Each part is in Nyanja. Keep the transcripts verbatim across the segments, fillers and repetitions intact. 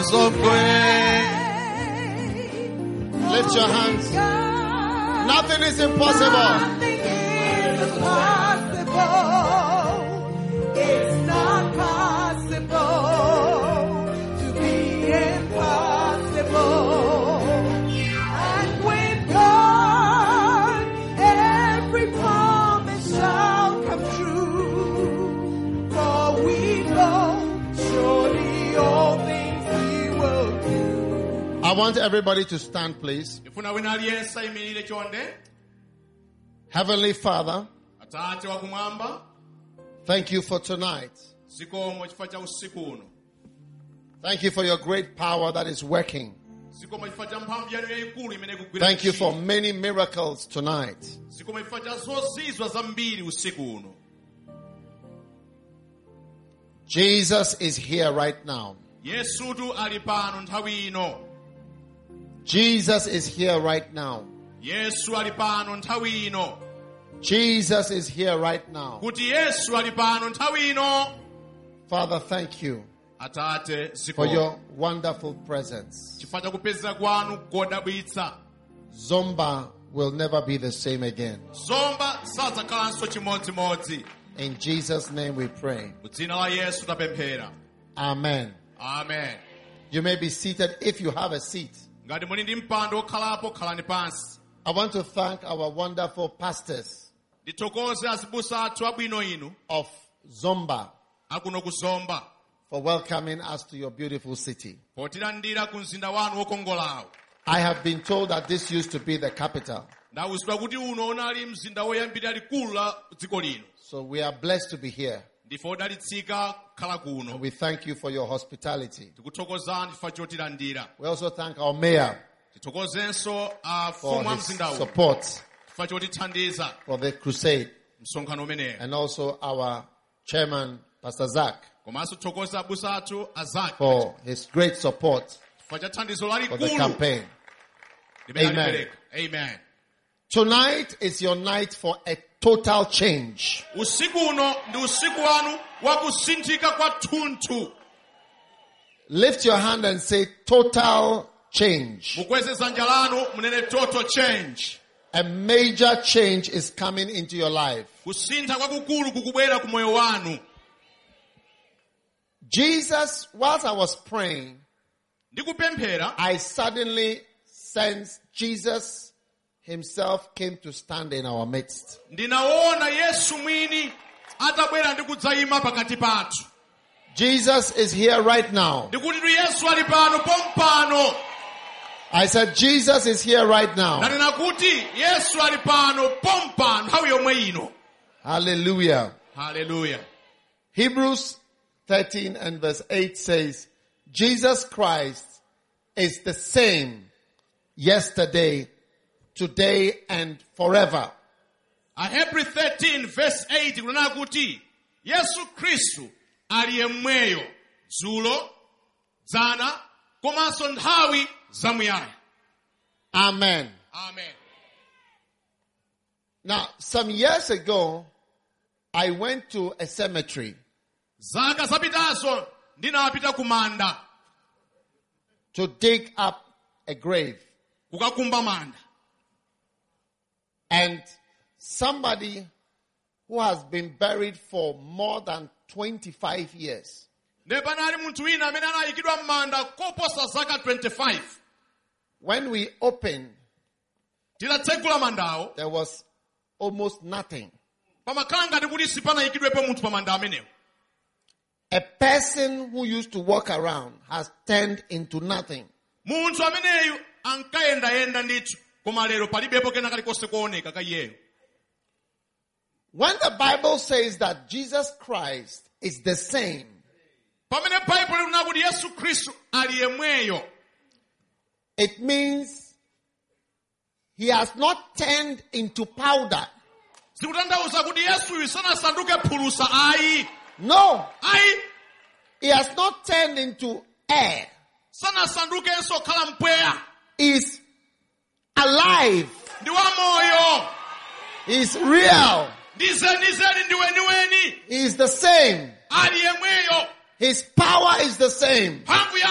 showers of grace. Lift your hands. Nothing is impossible. Nothing is impossible. It's not possible to be impossible. And with God, every promise shall come true. For we know surely all things He will do. I want everybody to stand, please. Heavenly Father, thank you for tonight. Thank you for your great power that is working. Thank you for many miracles tonight. Jesus is here right now. Jesus is here right now. Jesus is here right now. Father, thank you for your wonderful presence. Zomba will never be the same again. In Jesus' name we pray. Amen. Amen. You may be seated if you have a seat. I want to thank our wonderful pastors of Zomba for welcoming us to your beautiful city. I have been told that this used to be the capital. So we are blessed to be here. And we thank you for your hospitality. We also thank our mayor for his support for the crusade. And also our chairman, Pastor Zach, for his great support for the campaign. Amen. Amen. Tonight is your night for a total change. Lift your hand and say total change. Total change. A major change is coming into your life. Jesus, whilst I was praying, I suddenly sensed Jesus himself came to stand in our midst. Jesus is here right now. I said Jesus is here right now. Hallelujah. Hallelujah. Hebrews thirteen and verse eight says, Jesus Christ is the same yesterday, today, and forever. Hebrews thirteen verse eight kunena kuti Yesu Kristu ali yemweyo dzulo, dzana, komanso nthawi zamuyaya. Amen. Amen. Now, some years ago, I went to a cemetery Zaka zapitazo ndinapita kumanda to dig up a grave. kukakumba manda. And somebody who has been buried for more than twenty-five years. Nepanali munthu wina amene anayikidwa m'manda koposa zaka twenty-five. When we opened, Tilatsegula mandawo, there was almost nothing. pamakhala ngati kuti sipanayikidwepo munthu pa manda amenewo. A person who used to walk around has turned into nothing. Munthu ameneyu ankayendayenda ndithu, koma lero palibepo kena kalikonse kuoneka ka iyeyo. When the Bible says that Jesus Christ is the same, Pamene Bible likunena kuti Yesu Khristu ali yemweyo, it means he has not turned into powder. zikutanthauza kuti Yesuyu sanasanduke phulusa ayi. No, Ayi, he has not turned into air. sanasandukenso khala mpweya. He is alive. Ndi wamoyo. He is real. Ndizeni ndi weniweni. He is the same. Ali yemweyo. His power is the same. Mphamvu yake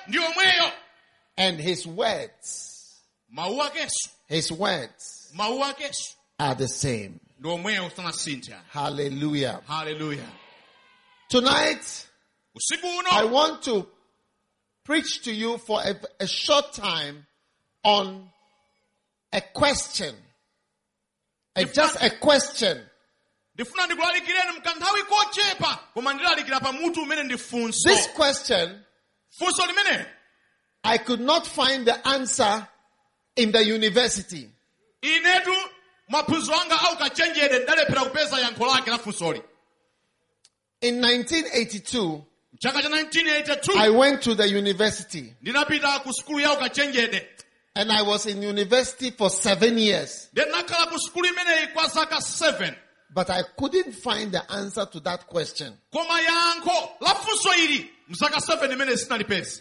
ndi omweyo. And his words, Mawu akeso. his words Mawu akeso. are the same. Ndi omweyo sanasintha. Hallelujah. Hallelujah. Tonight, Usiku I uno want to preach to you for a, a short time on a question. A, just a question. ndifuna ndikulalikireni mkanthawi kochepa koma ndilalikira pa mutu umene ndi funso. This question, Funso limene I could not find the answer in the university. inetu maphunziro anga au kachenjede ndalephera kupeza yankho lake la funsoli. In nineteen eighty-two, Chaka cha nineteen eighty-two I went to the university ndinapita ku skulu ya ukachenjede. and I was in university for seven years. Ndinakhala ku skulu imeneyi kwa zaka seven. But I couldn't find the answer to that question. Koma yankho la funso ili mzaka seven imene sinalipeza.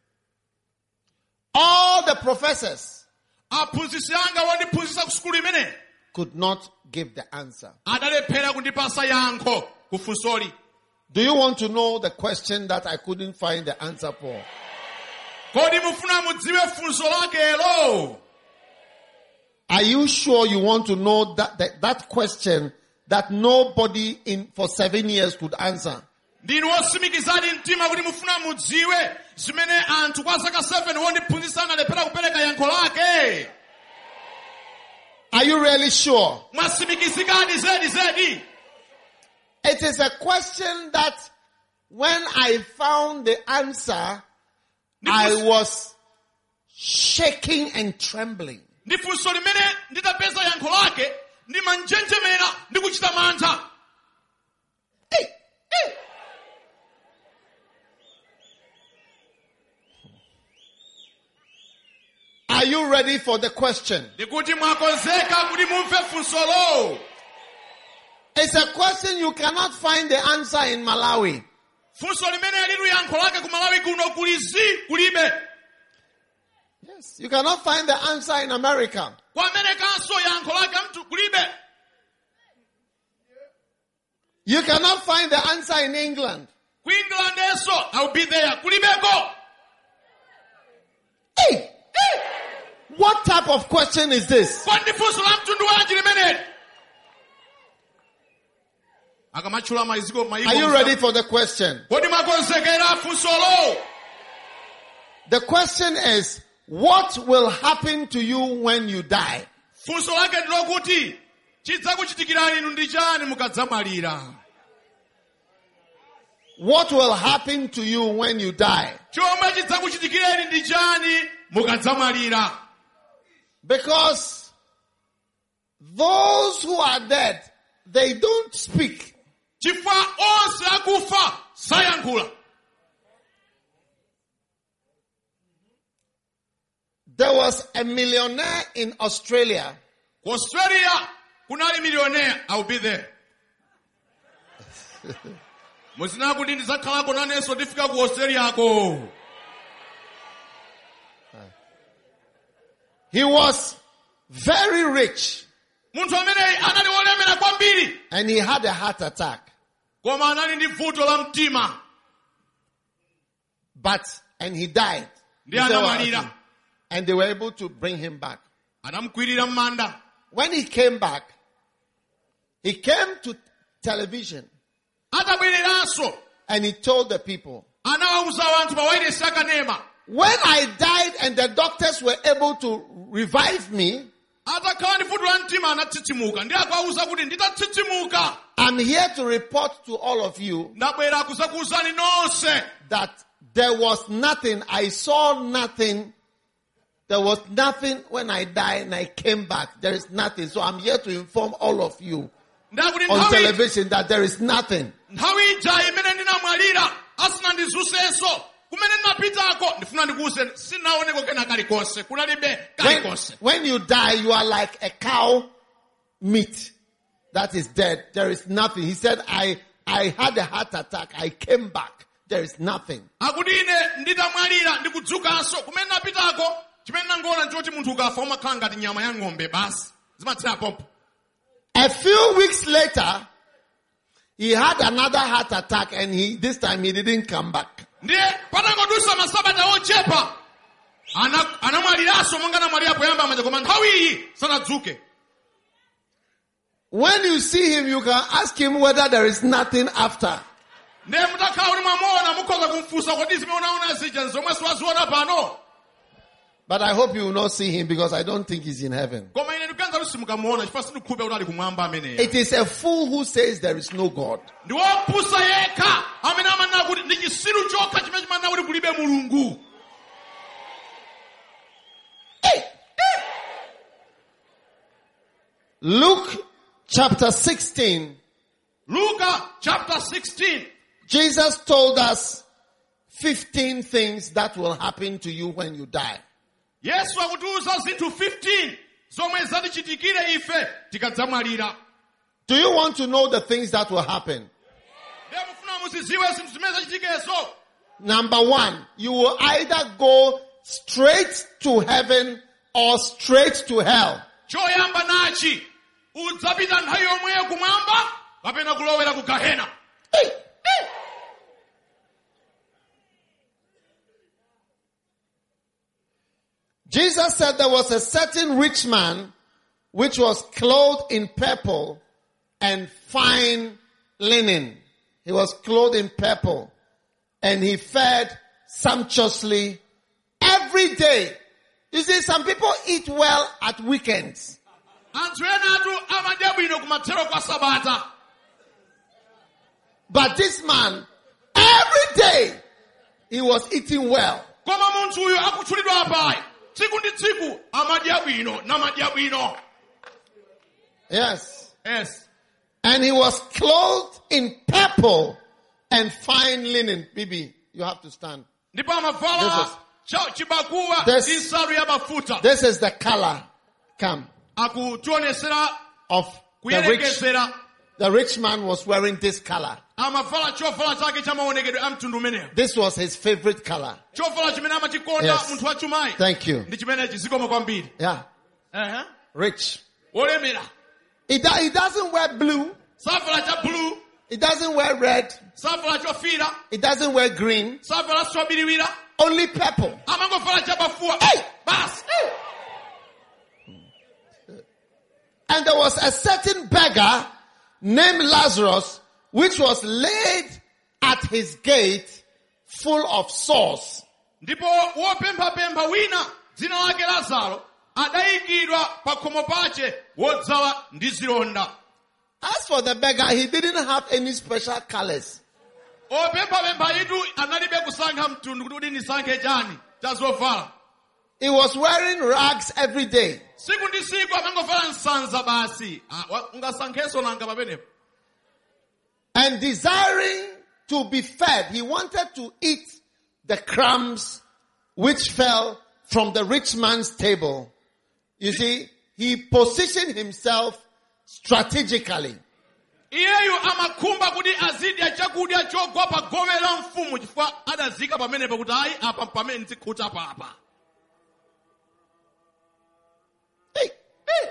All the professors Aphunzitsi anga wondiphunzitsa ku skulu imene could not give the answer. adalephera kundipasa yankho ku funsoli. Do you want to know the question that I couldn't find the answer for? Kodi mufuna mudziwe funso lakelo? Are you sure you want to know that, that, that question that nobody in for seven years could answer? Ndinu wosimikizani mtima kuti mufuna mudziwe zimene anthu kwa zaka seven wondiphunzitsa analephera kupereka yankho lake? Are you really sure? Mwasimikizikadi zedi zedi? It is a question that when I found the answer, I was shaking and trembling. Ndi funso limene nditapeza yankho lake ndimanjenjemera ndi kuchita mantha. Hey, hey. Are you ready for the question? Ndikuti mwakonzeka kuti mumve funsolo. It's a question you cannot find the answer in Malawi. Funso limene lilu yankho lake ku Malawi kuno kulizi kulibe. Yes, you cannot find the answer in America. Kwa Amerikanso yankho lake mtu kulibe. You cannot find the answer in England. Ku England eso I'll be there kulibeko. Hey, hey. What type of question is this? Kwa ndi funso la mtundu wanji limene. Akamachula maiziko maigo. Are you ready for the question? Kodi mwakonzekera funsolo? The question is, what will happen to you when you die? Funso lake ndilokuti chidzakuchitikirani inu ndi chani mukadzamwalira? What will happen to you when you die? Chomwe chidzakuchitikireni ndi chani mukadzamwalira? Because those who are dead, they don't speak. Chifukwa onse akufa sayankhula. There was a millionaire in Australia. Australia kunali millionaire, I'll be there. Musina kuti ndizakhalako nanenso ndifika ku Australia ko. He was very rich. Munthu amene anali wolemera kwambiri. And he had a heart attack. Koma anali ndi vuto la mtima. But, and he died. Ndi anamwalira. And they were able to bring him back. Anamukwirira m'manda. When he came back, he came to television. Atabwereranso. And he told the people, anawauza anthu pa wailesi akanema. when I died and the doctors were able to revive me, atakhala ndi vuto la mtima anatsitsimuka. Ndi akawauza kuti nditatsitsimuka. I'm here to report to all of you ndabwera kuzakuwuzani nonse that there was nothing. I saw nothing. There was nothing when I died and I came back. There is nothing. So I'm here to inform all of you on television that there is nothing. Nthawi ija imene ndinamwalira asina ndizunsenso kumene ndinapitako ndifuna ndikuwuze sinaoneko kena kalikonse kunalibe kalikonse. When you die, you are like a cow meat that is dead. There is nothing. He said, I, I had a heart attack. I came back. There is nothing. Akuti ine nditamwalira ndikudzukanso kumene napitako chimene nangoona nchoti munthu ukafa umakhala ngati nyama ya ng'ombe basi zimatsira pompo. A few weeks later, he had another heart attack and he this time he didn't come back. ndiye patangodusa masabata ochepa ana anamwaliraso monga namwalira poyamba manja koma nthawi iyi sanadzuke. When you see him, you can ask him whether there is nothing after. ndiye mutakhala uli mwamuona mukhoza kumfunsa kodi zimeonaona zija zomwe siwaziona pano. But I hope you will not see him because I don't think he's in heaven. Koma ine ndikuganiza kuti simukamuona chifukwa sindikukhulupirira kuti ali kumwamba ameneyo. It is a fool who says there is no God. ndi wopusa yekha amene amanena kuti ndi chisiru chokha chimene chimanena kuti kulibe mulungu. Luke chapter sixteen. Luka chapter sixteen. Jesus told us fifteen things that will happen to you when you die. Yesu akutiuza zinthu fifteen zomwe zatichitikire ife tikadzamwalira. Do you want to know the things that will happen? ndiye mufuna muziziwe zinthu zimene zachitikezo. Number one, you will either go straight to heaven or straight to hell. choyamba nachi udzapita nthawi yomweyo kumwamba kapena kulowera ku gahena. Hey. Jesus said there was a certain rich man which was clothed in purple and fine linen. He was clothed in purple and he fed sumptuously every day. You see, some people eat well at weekends. anthu ena atu amadya bwino kumathero kwa sabata. But this man, every day, he was eating well. koma munthu uyu akutchulidwa apayi tsiku ndi tsiku amadya bwino namadya bwino. Yes. Yes. And he was clothed in purple and fine linen. Bibi, you have to stand. ndipo amavala cha- chibakuwa This- ndi nsalu ya mafuta. This is the color. Come. akutionesera Of the rich. kuyerekezera. The rich man was wearing this color. amavala chovala chake cha maonekedwe a mtundu umeneyo. This was his favorite color. chovala chimene amachikonda Yes. munthu wachumayi. Thank you. ndi chimenechi zikoma kwambiri. Yeah. Ehe. Rich. olemera. He, do- he doesn't wear blue. savala cha blue. He doesn't wear red. savala chofira. He doesn't wear green. savala swabiriwira. Only purple. amangovala cha bafuwa. Hey! basi. And there was a certain beggar named Lazarus, which was laid at his gate full of sores. ndipo wopemphapempha wina dzina lake lazaro adayikidwa pa khomo pache wodzawa ndi zilonda. As for the beggar, he didn't have any special colors. opemphapempha itu analibe kusankha mtundu kuti ndisankhe chani cha zovala. He was wearing rags every day. siku ndi siku amangovala nsanza basi. Ah, wa- ungasankhenso nanga pamenepo. And desiring to be fed, he wanted to eat the crumbs which fell from the rich man's table. You see, he positioned himself strategically. iyeyu amakhumba kuti azidya chakudya chogwa pa gome la mfumu chifukwa adazika pamenepo kuti ayi apa pamene ndizikhuta papa. Hey, hey.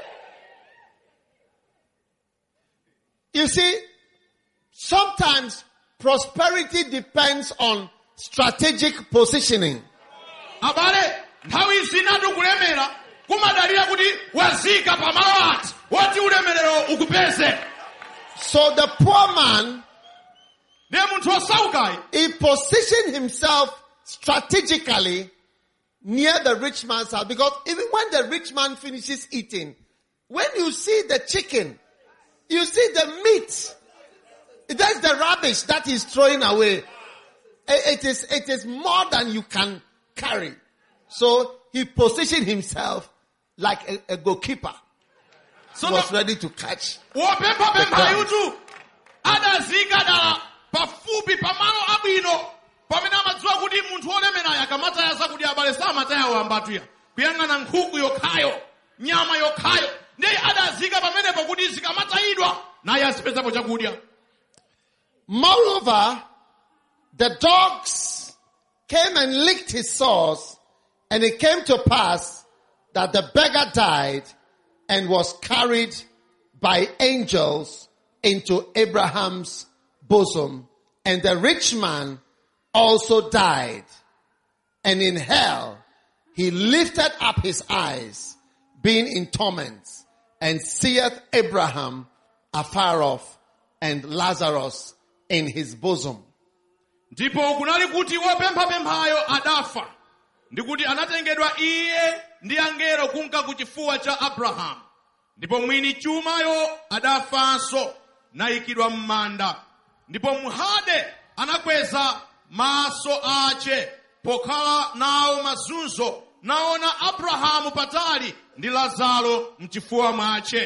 You see, sometimes prosperity depends on strategic positioning. abale nthawi zinatu kulemera kumadalira kuti wazika pamalo ati woti ulemerero ukupeze. So the poor man, ndiye munthu osaukayi he positioned himself strategically near the rich man's house, because even when the rich man finishes eating, when you see the chicken, you see the meat, that's the rubbish that he's throwing away. It is, it is more than you can carry. So he positioned himself like a, a goalkeeper. So He was the- ready to catch. wopemphapempha yutu adazika dala pafupi pamalo abwino pamene amadziwa kuti munthu wolemerayo akamataya zakudya abale samataya wambatuya kuyang'ana nkhuku yokhayo nyama yokhayo ndiye adazika pamenepo kuti zikamatayidwa naye azipezapo chakudya. Moreover, the dogs came and licked his sores, and it came to pass that the beggar died and was carried by angels into Abraham's bosom. And the rich man also died. And in hell, he lifted up his eyes, being in torments, and seeth Abraham afar off, and Lazarus in his bosom. Ndipo kunali kuti wopempha pemphayo adafa. Ndikuti anatengedwa iye ndi angelo kunka kuchifuwa cha Abraham. Ndipo mwini chumayo adafanso nayikidwa m'manda. Ndipo mhade anakweza maso ache pokhala nawo mazunzo, naona Abrahamu patali ndi Lazaro mchifuwa mwache.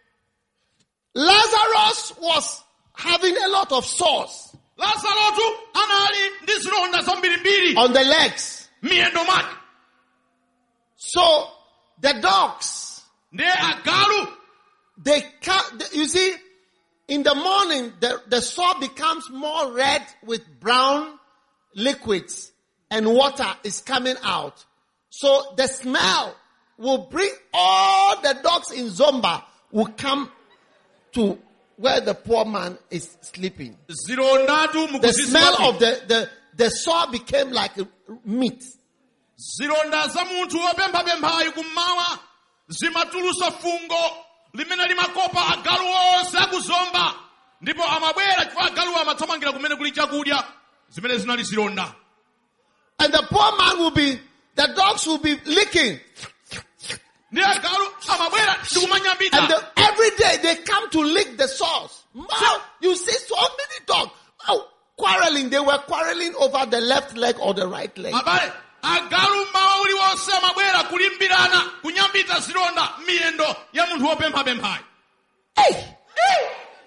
Lazarus was having a lot of sores Lazaro tu anali ndi zilonda zambirimbiri on the legs. miyendo mwake. So the dogs, Ndi agalu they can't, you see, in the morning, the, the sore becomes more red with brown liquids and water is coming out. So the smell will bring all the dogs in Zomba will come to where the poor man is sleeping. zilondatu The smell of the, the, the sore became like meat. zilonda za munthu wopempha pemphayi kummawa zimatulusa fungo limene limakopa agalu onse akuzomba. Ndipo amabwera chifukwa agalu amathamangira kumene kuli chakudya zimene zinali zilonda. And the poor man will be, the dogs will be licking. Ndi agalu amabwera ndi And kumanyambita. the, every day they come to lick the sores. Wow, you see so many dogs oh, quarreling. They were quarreling over the left leg or the right leg. Abale, agalu mmawa uliwonse amabwera kulimbirana kunyambita zilonda miyendo ya munthu wopempha pemphayi. Hey! Hey!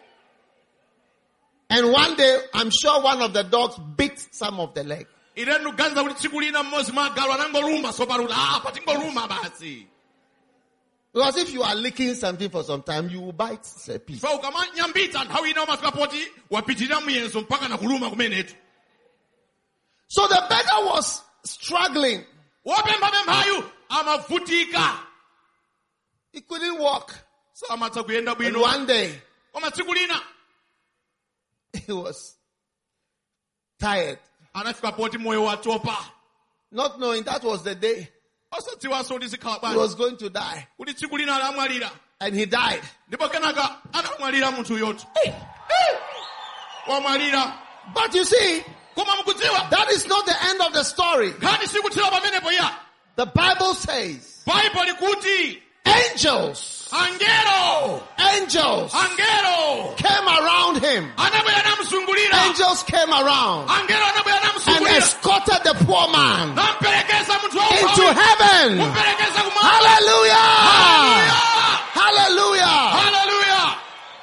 And one day, I'm sure one of the dogs bit some of the leg. Ine ndikuganiza kuti tsiku lina mmodzi mwa agalu anangoluma sopaluta. Ah, patingoluma basi. Because if you are licking something for some time, you will bite a piece. So ukamanyambita nthawi ina umafika poti wapitirira muyenzo mpaka na kuluma kumenetu. So the beggar was struggling. Wopempha pemphayu amavutika. He couldn't walk. So amatha kuyenda And bwino. one day, Koma tsiku lina he was tired. anafika poti moyo watopa. Not knowing that was the day Osadziwanso kuti zikhala he bwanji. was going to die. Kuti tsiku lina alamwalira. And he died. Ndipo kenaka anamwalira munthu yoto. Wamwalira. But you see, Koma mukudziwa. that is not the end of the story. Khani sikuthira pamenepo ya. The Bible says, Bible likuti angels, angelo. angels Angelo. came around him. Anabwera namzungulira. Angels came around Angelo anabwera and namzungulira. escorted the poor man Namperekeza munthu into waumphawi. heaven. Mumperekeza kumwamba. Hallelujah! Hallelujah. Hallelujah! Hallelujah.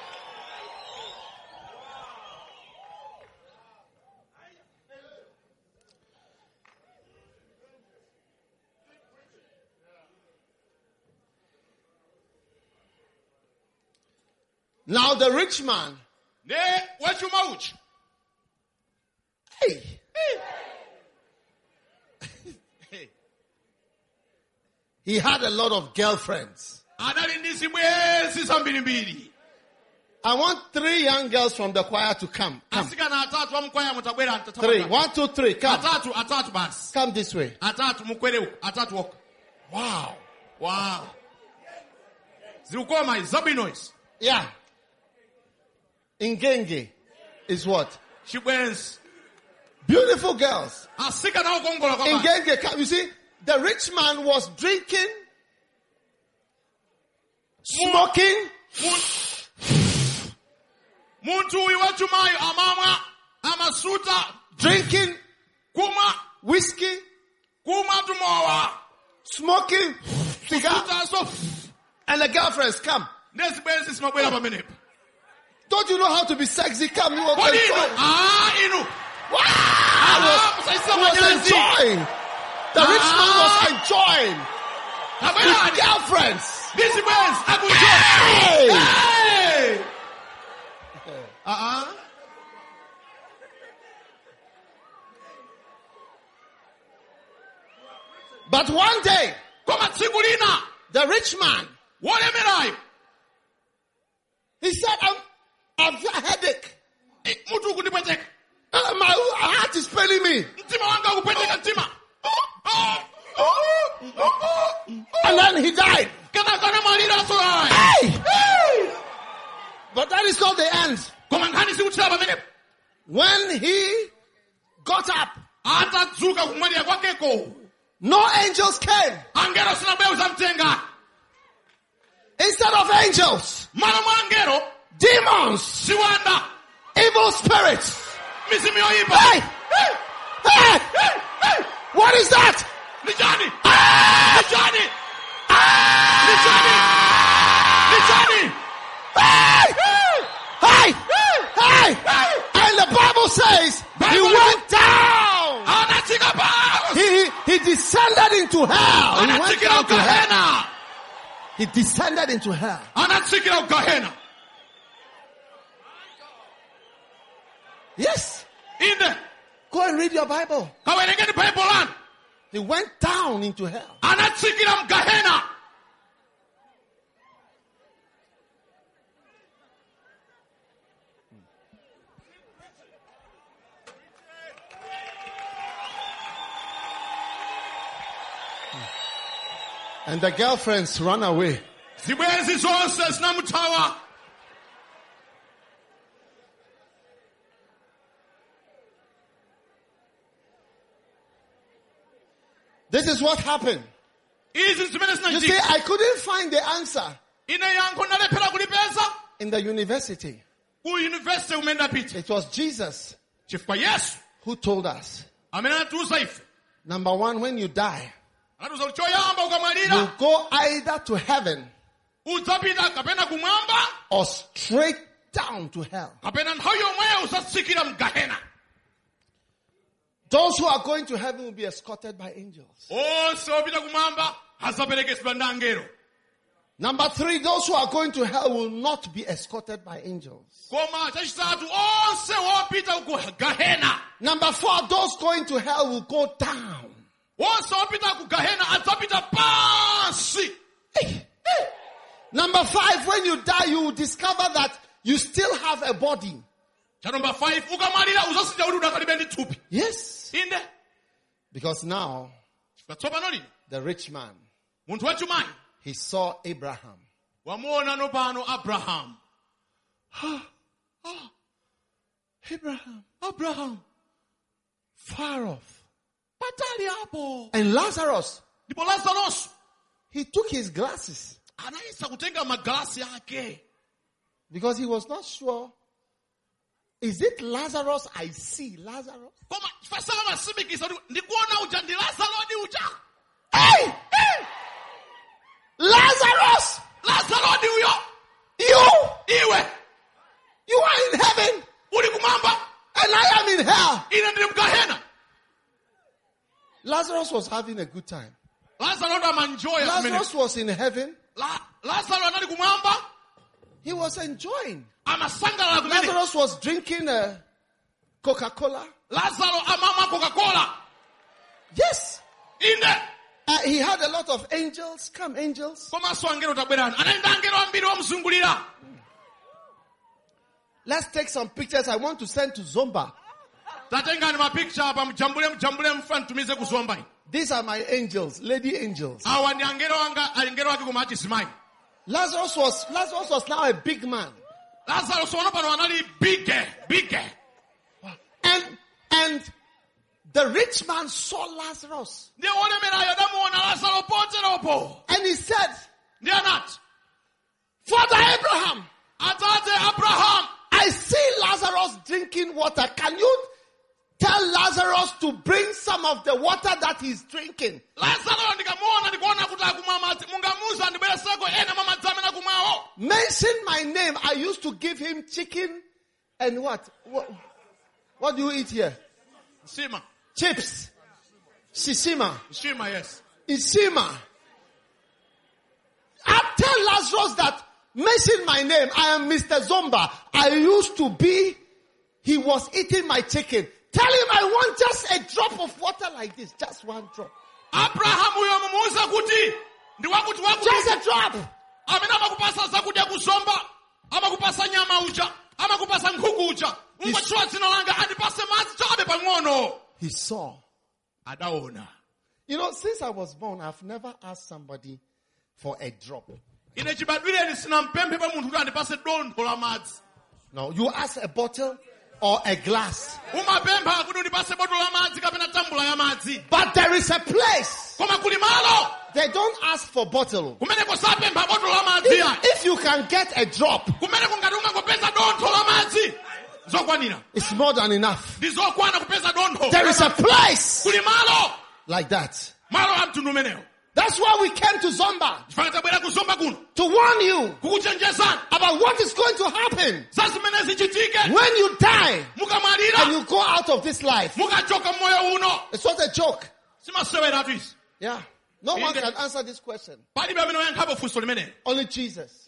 Now the rich man, Ne wachuma uchi. hey, he had a lot of girlfriends. Anali ndi zibwenzi zambirimbiri. I want three young girls from the choir to come. Come. Asikana atatu amukwaya mutabwera Three. antathamangira. One, two, three. Come. Atatu, atatu basi. Come this way. Atatu mukwere uku. Atatu woko. Wow. Wow. Zilukoma izi zabwino izi. Yeah. Ingenge is what? Chibwenzi. Beautiful girls. Asikana okongola kwa basi. Ingenge, come. You see, the rich man was drinking, smoking, Muntu uyu wachumayo amamwa amasuta drinking kuma whiskey, kuma tumowa. smoking cigar, Suta so and the girlfriends come. nezibwenzi simabwera pamenepo. Don't you know how to be sexy? Come, you will Kodi inu? enjoy. Ah, inu. Wow! Ah, He musaisa was manyazi. enjoying. The rich man was Ah. enjoying Abwera his adi. girlfriends. Nezibwenzi akunjoy. Hey! Hey! Ah ah. But one day, Koma tsiku lina the rich man, wolemerayo. he said, I'm, I've a headache. Eh, Mutu kundipweteka. Uh, my heart is failing me. free. Mtima wanga ukupweteka mtima. And then he died. Kana kana malira soa. Hey! Hey! But that is not the end. Koma nkhani sikuthira pamenepo. When he got up, atadzuka kumwalira kwakeko, no angels came. Angelo sinabwera kuzamtenga. Instead of angels, malo mwa angelo, demons, siwanda, evil spirits. Mizimu yoyipa. Hey! Hey! Hey! Hey! Hey! What is that? Ni Johnny. Ah! Ni Johnny. Ah! Ni Johnny. Ni Johnny. Hey! Hey! Hey! Hey! And the Bible says he went down. He, he, he descended into hell. He went down to hell. He descended into hell. Yes. In the Go and read your Bible. He went down into hell. And the girlfriends run away. This is what happened. You see, I couldn't find the answer in the university. It was Jesus who told us. Number one, when you die, you go either to heaven or straight down to hell. Those who are going to heaven will be escorted by angels. Number three, those who are going to hell will not be escorted by angels. Number four, those going to hell will go down. Number five, when you die, you will discover that you still have a body. Number five, yes. Because now, the rich man, he saw Abraham. Abraham. Abraham. Abraham. Far off. And Lazarus. He took his glasses. Because he was not sure. Is it Lazarus I see? Lazarus? Hey! Hey! Lazarus! You! You are in heaven! And I am in hell! Lazarus was having a good time. Lazarus was in heaven. He was enjoying. Lazarus was drinking a Coca-Cola. Yes. Uh, he had a lot of angels. Come, angels. Let's take some pictures. I want to send to Zomba. These are my angels, lady angels. Lazarus was Lazarus was now a big man. And and the rich man saw Lazarus. And he said, Father Abraham, I see Lazarus drinking water. Can you tell Lazarus to bring some of the water that he's drinking? Mention my name. I used to give him chicken and what? What, what do you eat here? Sima. Chips. Shishima. Shima, yes. Ishima. I tell Lazarus that mention my name. I am Mister Zomba. I used to be, he was eating my chicken. Tell him I want just a drop of water like this. Just one drop. Abraham Just a drop. Amina amakupasa zakudya kuzomba, amakupasa nyama uja, amakupasa nkhuku uja. Ungachwa dzina langa andipase madzi chabe pang'ono. He saw. Adaona. You know, since I was born, I've never asked somebody for a drop. No, you ask a bottle or a glass. But there is a place. They don't ask for bottle. If, if you can get a drop, it's more than enough. There is a place like that. That's why we came to Zomba, to warn you about what is going to happen when you die and you go out of this life. It's not a joke. Yeah. No one can answer this question. Only Jesus.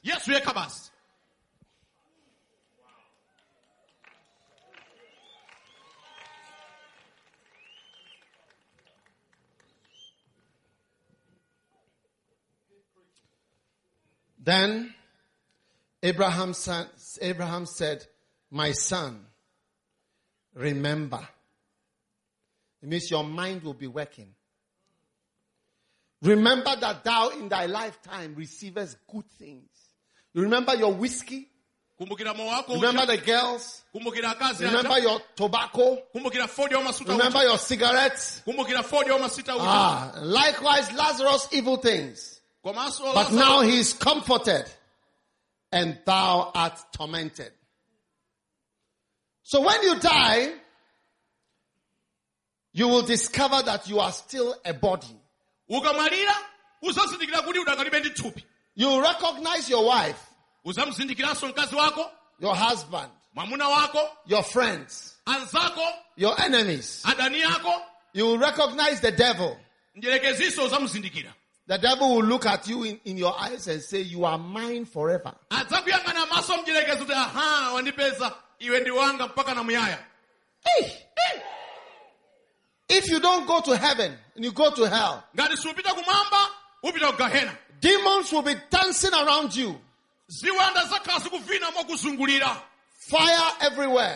Then Abraham, son, Abraham said, my son, remember. It means your mind will be working. Remember that thou in thy lifetime receivest good things. You remember your whiskey? Remember the girls? Remember your tobacco? Remember your cigarettes? Ah, likewise Lazarus evil things. But now he is comforted and thou art tormented. So when you die, you will discover that you are still a body. You recognize your wife, your husband, your friends, your enemies. You will recognize the devil. The devil will look at you in, in your eyes and say, you are mine forever. Hey. If you don't go to heaven and you go to hell, demons will be dancing around you. Fire everywhere.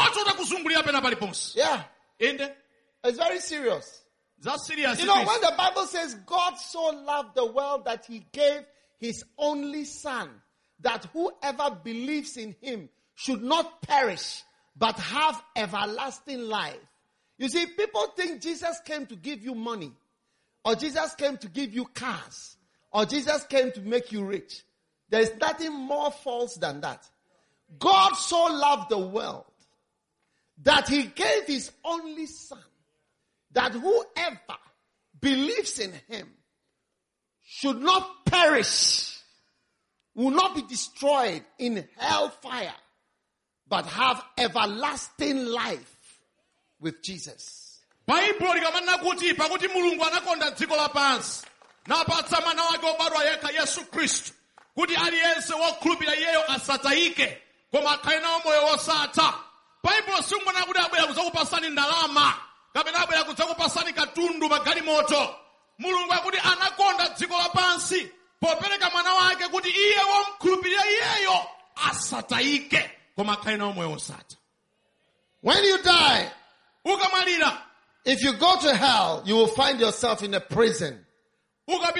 Yeah. It's very serious. You know, when the Bible says God so loved the world that he gave his only son, that whoever believes in him should not perish, but have everlasting life. You see, people think Jesus came to give you money, or Jesus came to give you cars, or Jesus came to make you rich. There is nothing more false than that. God so loved the world that he gave his only son, that whoever believes in him should not perish, will not be destroyed in hellfire, but have everlasting life with Jesus. Baibulo likamana kuti pakuti Mulungu anakonda dziko lapansi napatsa mwana wake wobadwa yekha Yesu Khristu kuti aliyense wokhulupirira iyeyo asatayike koma akhale nawo moyo wosatha. Baibulo singona kuti abwera kudzakupasani ndalama kapena abwera kudzakupasani katundu magalimoto. Mulungu akuti anakonda dziko lapansi popereka mwana wake kuti iye womkhulupirira iyeyo asatayike koma akhale nawo moyo wosatha. When you die, if you go to hell, you will find yourself in a prison. Mark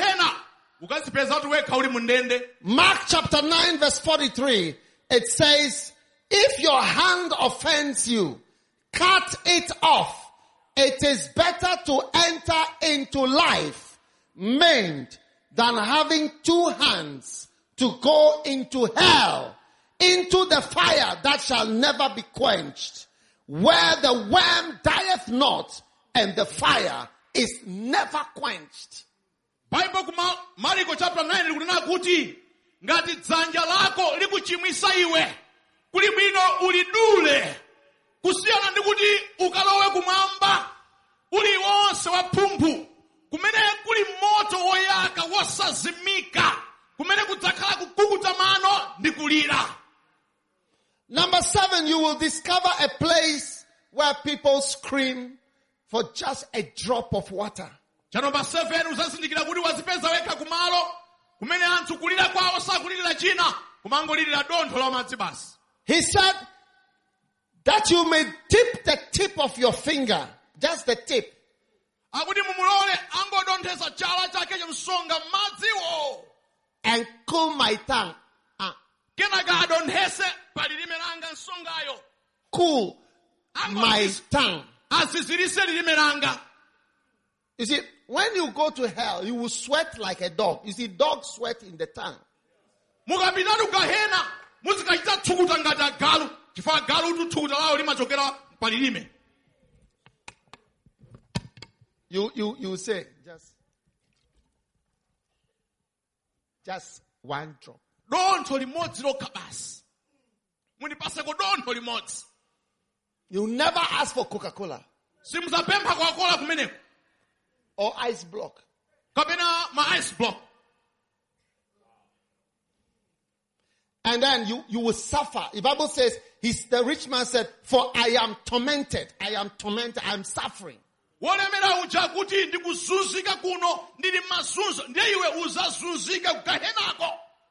chapter nine verse forty-three, it says, if your hand offends you, cut it off. It is better to enter into life maimed than having two hands to go into hell, into the fire that shall never be quenched, where the worm dieth not and the fire is never quenched. Bible kuma Marko chapter nine likunena kuti ngati dzanja lako likuchimwisa iwe kuli bwino ulidule kusiyana ndi kuti ukalowe kumwamba uli wonse waphumphu kumene kuli moto woyaka wosazimika kumene kudzakhala kukukuta mano ndi kulira. Number seven, you will discover a place where people scream for just a drop of water. Number seven, uzasindikira kuti wazipeza weka kumalo kumene anthu kulira kwawo sakulirira china kumangolirira dontho la madzi basi. He said, that you may dip the tip of your finger, just the tip, akuti mumulole angodonthesa chala chake chamsonga madziwo and cool my tongue. Ah, kenaka adonthese palilime langa nsongayo cool my tongue. asizirise lilime langa. You see, when you go to hell, you will sweat like a dog. You see, dogs sweat in the tongue. mukapitatu gahena muzikachita tsukuta ngati agalu chifukwa galu kuti tsukuta lawo limachokera palilime. You you you say just just one drop. Dontho limodzi lokha basi. Munipaseko dontho limodzi. You never ask for Coca-Cola Simuzapempha Coca-Cola kumeneko. or ice block. Kapena ma ice block. And then you, you will suffer. The Bible says, he's, the rich man said, for I am tormented. I am tormented. I am suffering. Wolemera uja kuti ndikuzunzika kuno ndili mazunzo ndiye iwe uzazunzika kugahenako.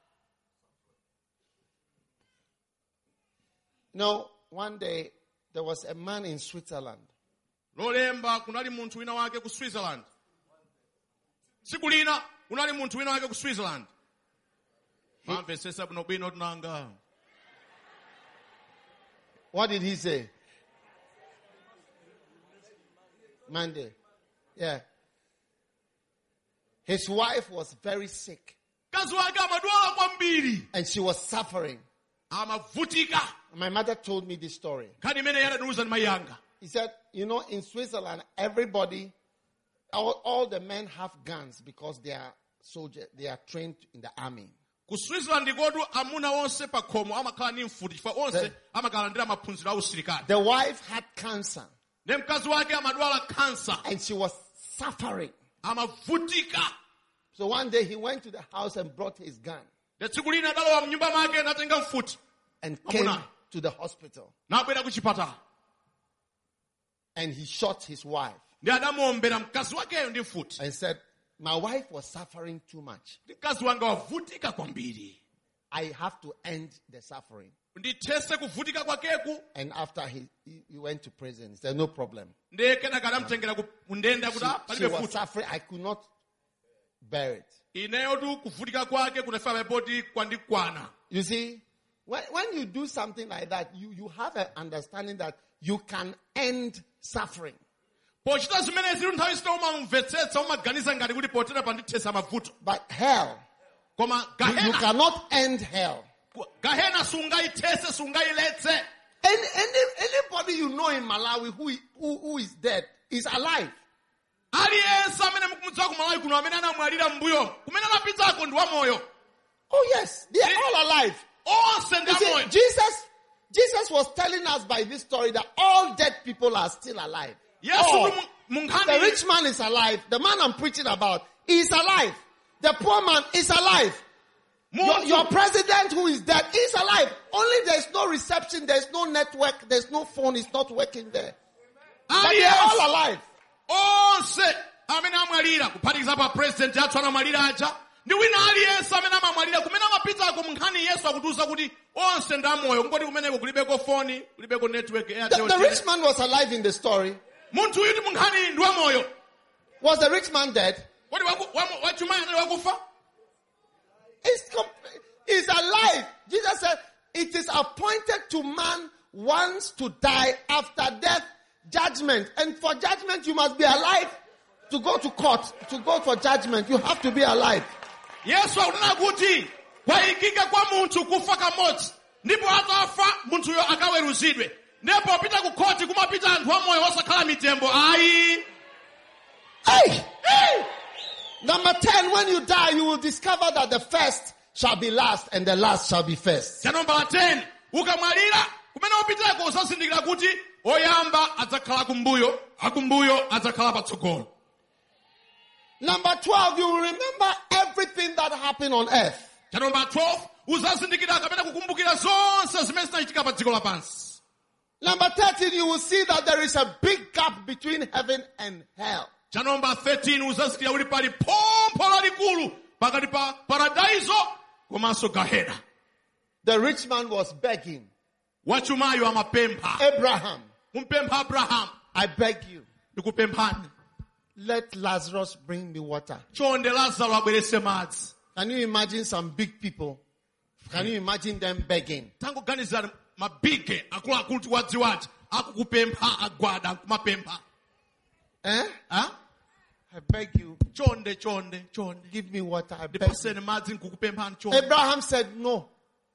No, one day there was a man in Switzerland. Lolemba kunali munthu wina wake ku Switzerland. Siku lina kunali munthu wina wake ku Switzerland. Mamvesesa buno bwino tunanga. What did he say? Monday. Yeah. His wife was very sick. Kazi wake amadwala kwambiri. And she was suffering. Amavutika. My mother told me this story. Kani mene yara nuza mayanga. He said, you know, in Switzerland, everybody, all, all the men have guns because they are soldiers. They are trained in the army. Ku Switzerland kodu amuna onse pakhomo amakhala ni mfuti chifukwa onse amakhala ndira maphunziro a usilikali. The wife had cancer. Ne mkazi wake amadwala cancer. And she was suffering. Amavutika. So one day he went to the house and brought his gun. Tsiku lina adalowa mnyumba make natenga mfuti. And came to the hospital. Nabwera ku chipatala. And he shot his wife. Ndi adamuombera mkazi wakeyo ndi mfuti. And said, my wife was suffering too much. Mkazi wanga wavutika kwambiri. I have to end the suffering. Ndithese kuvutika kwakeku. And after he, he, he went to prison, he said, no problem. Ndiye kenaka adamutengera ku ndende kuti She, she was suffering. I could not bear it. Ineyo tu kuvutika kwake kunafika pepoti kwandikwana. You see, when, when you do something like that, you, you have an understanding that you can end suffering. Pochita zimene ziri nthawi sita umamvetsetsa umaganiza ngati kuti potera pandithesa mavuto. But hell, koma you, you gahena cannot end hell. gahena sungaithese sungailetse. Any, any, anybody you know in Malawi who, who, who is dead is alive. Aliyense amene mukumudziwa ku Malawi kuno amene anamwalira m'mbuyo kumene anapitako ndi wamoyo. Oh yes, they are all alive. Onse ndi You see, amoyo. Jesus, Jesus was telling us by this story that all dead people are still alive. All. Yesu The munkhani rich man is alive. The man I'm preaching about is alive. The poor man is alive. Your, your president who is dead is alive. Only there's no reception, there's no network, there's no phone, it's not working there. But they're all alive. onse amene amwalira kuphatikiza pa president athu anamwalira aja ndi wina aliyense amene amamwalira kumene amapitako munkhani Yesu akutiuza kuti onse ndi amoyo ngoti kumeneko kulibeko phone kulibeko network. The, the rich man was alive in the story. Munthu uyu ndi munkhani ndi wamoyo. Was the rich man dead? Kodi wachumayi anali wakufa? He's, he's alive. Jesus said, it is appointed to man once to die, after death, judgment. And for judgment, you must be alive. To go to court, to go for judgment, you have to be alive. Yesu akunena kuti kwayikika kwa munthu kufa kamodzi ndipo atafa munthuyo akaweruzidwe. Ndipo pita ku khoti kumapita anthu amoyo osakhala mitembo ayi. Hey! Hey! Number ten, when you die, you will discover that the first shall be last and the last shall be first. Cha nambala ten, ukamwalira kumene upitako usazindikira kuti oyamba adzakhala kumbuyo, akumbuyo adzakhala patsogolo. Number twelve, you will remember everything that happened on earth. Cha nambala twelve, uzazindikira kapena kukumbukira zonse zimene zinachitika pa dziko lapansi. Number thirteen, you will see that there is a big gap between heaven and hell. Cha nambala thirteen, uzazindikira kuti pali phompho lalikulu pakati pa paradaiso komanso gahena. The rich man was begging. wachumayo amapempha. Abraham, Kumpempha Abraham. I beg you, Nikupemphani. let Lazarus bring me water. Chonde Lazaro abwerese madzi. Can you imagine some big people? Can you imagine them begging? Tangu ganizana mabige akula akulu wadziwati akukupempha agwada kumapempha. Eh? Huh? I beg you, Chonde chonde chonde. give me water. I beg you. Dipasene madzi nkukupemphani chonde. Abraham said no.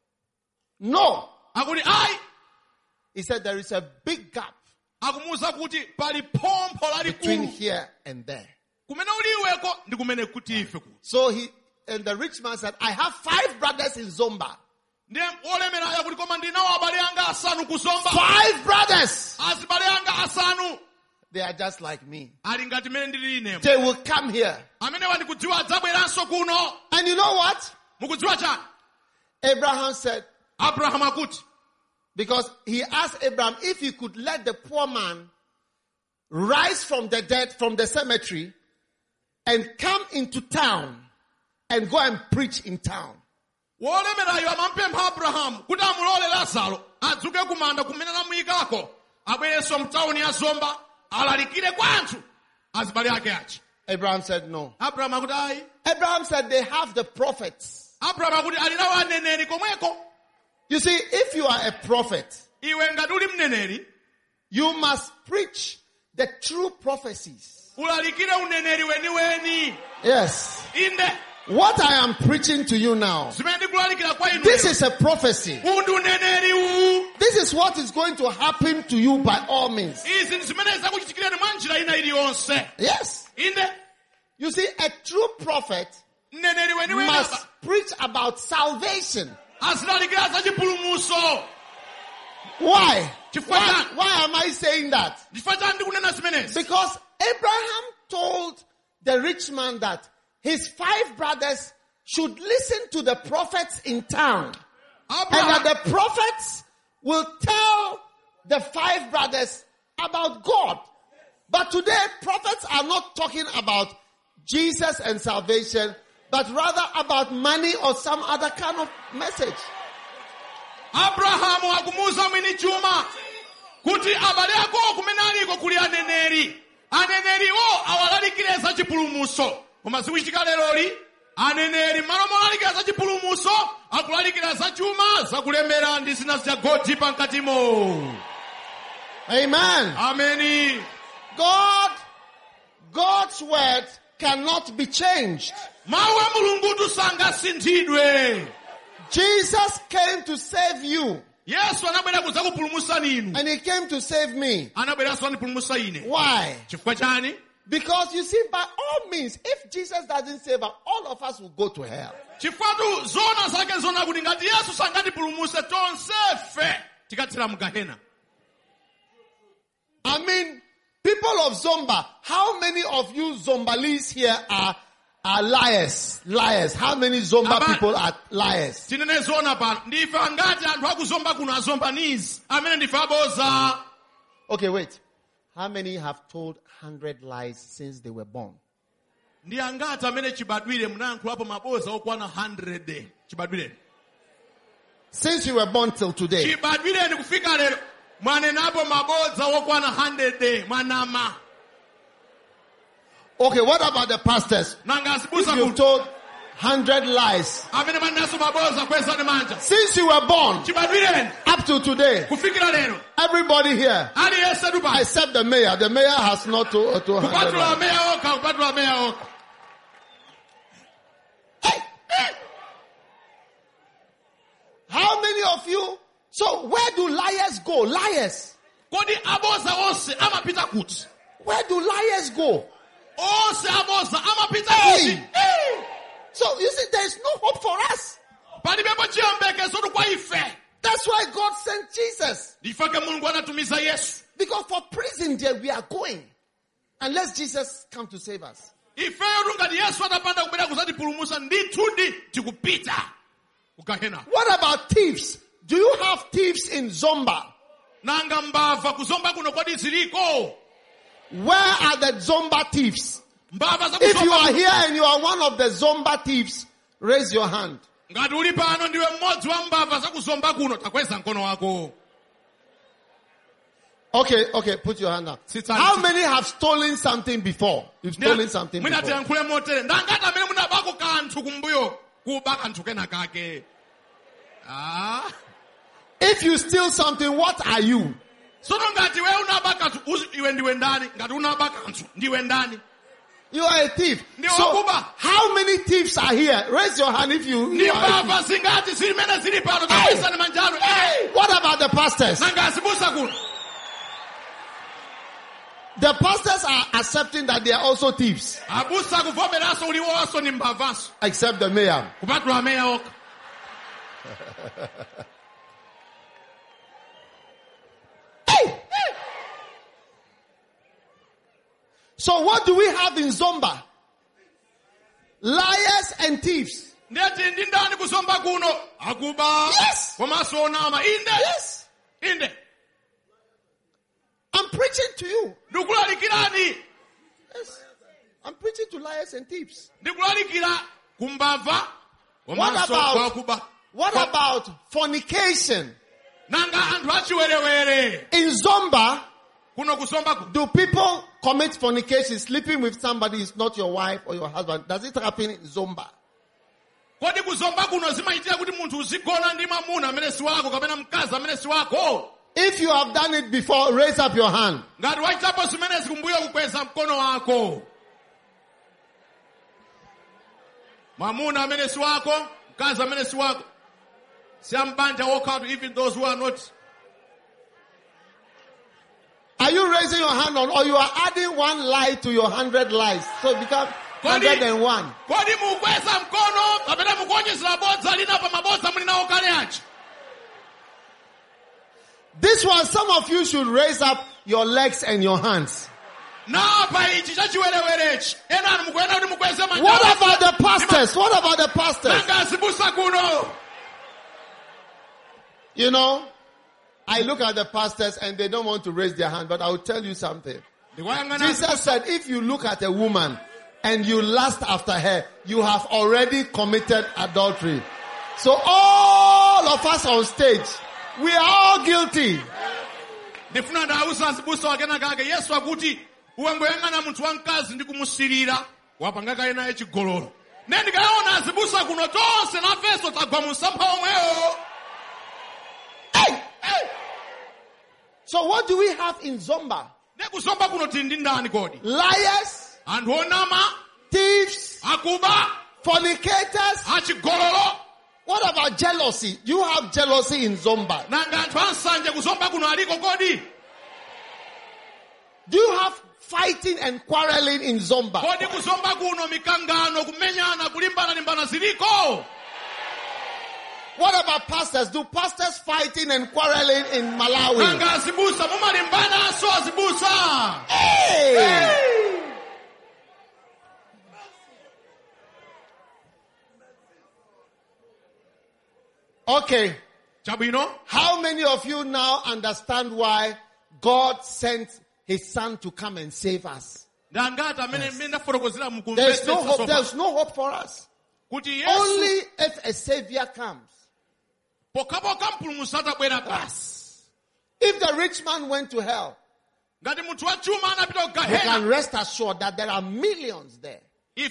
No. Akuti ai. He said there is a big gap Akumuza kuti pali pompo between lalikulu. here and there. Kumene uliweko ndi kumene kuti ife ku. So he, and the rich man said, I have five brothers in Zomba. Ndiye olemera yakuti koma ndinawo abale anga asanu kuzomba. Five brothers. Azibale anga asanu. They are just like me. Ali ngati mene ndili ine. They will come here. Amene wandikudziwa adzabweranso kuno. And you know what? Mukudziwa chani? Abraham said, Abraham akuti. because he asked Abraham if he could let the poor man rise from the dead, from the cemetery, and come into town and go and preach in town. Wolemerayo amampempha Abraham kuti amulole Lazaro adzuke kumanda kumene namuyikako abwerenso mtawuni ya Zomba alalikire kwa anthu azibale ake achi. Abraham said no. Abraham akuti ayi. Abraham said they have the prophets. Abraham akuti ali nawo aneneri komweko. You see, if you are a prophet, Iwe ngati uli mneneri you must preach the true prophecies. ulalikire uneneri weniweni. Yes. Inde What I am preaching to you now, zimene ndikulalikira kwa inu. this is a prophecy. Uwu ndi uneneri uwu. This is what is going to happen to you by all means. Izi ndi zimene zakuchitikirani mwa njira ina iliyonse. Yes. Inde You see, a true prophet mneneri weniweni must preach about salvation. azilalikira za chipulumutso. Why? Chifukwa Why, chani? why am I saying that? Chifukwa chani ndikunena zimenezi? Because Abraham told the rich man that his five brothers should listen to the prophets in town. And Abraham that the prophets will tell the five brothers about God. But today, prophets are not talking about Jesus and salvation, but rather about money or some other kind of message. Abrahamu akumuza mwini chuma kuti abale ako kumene aliko kuli aneneri. Aneneriwo awalalikire za chipulumutso. Koma zikuchitika leroli aneneri malo molalikira za chipulumutso akulalikira za chuma zakulemera ndi zina za godi pankatimo. Amen. Ameni. God, God's word cannot be changed. Mawu a Mulungu sangasinthidwe. Jesus came to save you. Yesu anabwera kuzakupulumutsa inu. And he came to save me. Anabweranso andipulumutsa ine. Why? Chifukwa chani? Because you see, by all means, if Jesus doesn't save us, all of us will go to hell. Chifukwa zona zake zona kuti ngati Yesu sangatipulumutse tonsefe tikathira mu Gehena. I mean, people of Zomba, how many of you Zombalese here are, are liars? Liars. How many Zomba Aba- people are liars? Tinene zona pano. Ndife angati anthu akuzomba kuno azombanisi. Amene ndife aboza. Okay, wait. How many have told hundred lies since they were born? Ndi angati amene chibadwire munayankhulapo maboza okwana one hundred. Chibadwire. Since you were born till today. Chibadwire ni kufika lero. Mwanenapo maboza okwana one hundred. Mwanama. Okay, what about the pastors? Nanga If asibusa you've kuti. told hundred lies Amene manaso maboza kwesa ni manja. since you were born Chibadwire up to today, kufikira lero. everybody here Ali yese dupa. except the mayor. The mayor has not told, told hundred Kupatula lies. meya oka, kupatula meya oka. Hey, hey. How many of you? So where do liars go? Liars. Kodi aboza onse amapita kuti. Where do liars go? Onse aboza amapita Hey, kuti. hey. So you see, there is no hope for us. Palibepo chiyembekezo kwa ife. That's why God sent Jesus. Ndifake Mulungu anatumiza Yesu. Because for prison there we are going. Unless Jesus come to save us. Ife ngati Yesu atapanda kubwera kuzatipulumutsa ndithu ndi tikupita ku Gehena. What about thieves? Do you have thieves in Zomba? Nanga mbava kuzomba kuno kodi ziliko. Where are the Zomba thieves? Mbava za If you are kuzomba. here and you are one of the Zomba thieves, raise your hand. Ngati uli pano ndiwe mmodzi wa mbava za kuzomba kuno takweza mkono wako. Okay, okay, put your hand up. How many have stolen something before? You've stolen something before. If you steal something, what are you? You are a thief. So, how many thieves are here? Raise your hand if you, you are a thief. Hey, what about the pastors? The pastors are accepting that they are also thieves. Except the mayor. Hey! So what do we have in Zomba? Liars and thieves. Yes. Yes. I'm preaching to you. Yes. I'm preaching to liars and thieves. What about, what about fornication? In Zomba, do people commit fornication? Sleeping with somebody is not your wife or your husband. Does it happen in Zomba? If you have done it before, raise up your hand. Mamuna menesi wako, mkaza menesi wako. Siambanja walk out even those who are not. Are you raising your hand on, or you are adding one lie to your hundred lies? So it becomes hundred and one. This one, some of you should raise up your legs and your hands. What about the pastors? What about the pastors? You know, I look at the pastors and they don't want to raise their hand, but I will tell you something. Jesus said, if you look at a woman and you lust after her, you have already committed adultery. So all of us on stage, we are all guilty. Uwengoyangana muntu wankazi ndi kumusirira wapangaka ena echigololo nendikaona azibusa kuno tonse na feso tagwa musampha omweyo. Hey! Hey! So what do we have in Zomba? Nekuzomba kuno tindi ndani kodi? Liars, anthu onama, thieves, akuba, fornicators, achigololo. What about jealousy? You have jealousy in Zomba. Nanga anthu ansanje kuzomba kuno aliko kodi? Do you have fighting and quarreling in Zomba? Kodi kuzomba kuno mikangano kumenyana kulimbana limbana ziliko? What about pastors? Do pastors fighting and quarreling in Malawi? Nanga azibusa mumalimbana aso azibusa. Hey! Hey! Okay. Chabino, how many of you now understand why God sent His Son to come and save us? Yes. There's no hope. There's no hope for us. Only if a Savior comes. Yes. If the rich man went to hell, we can rest assured that there are millions there. Yeah.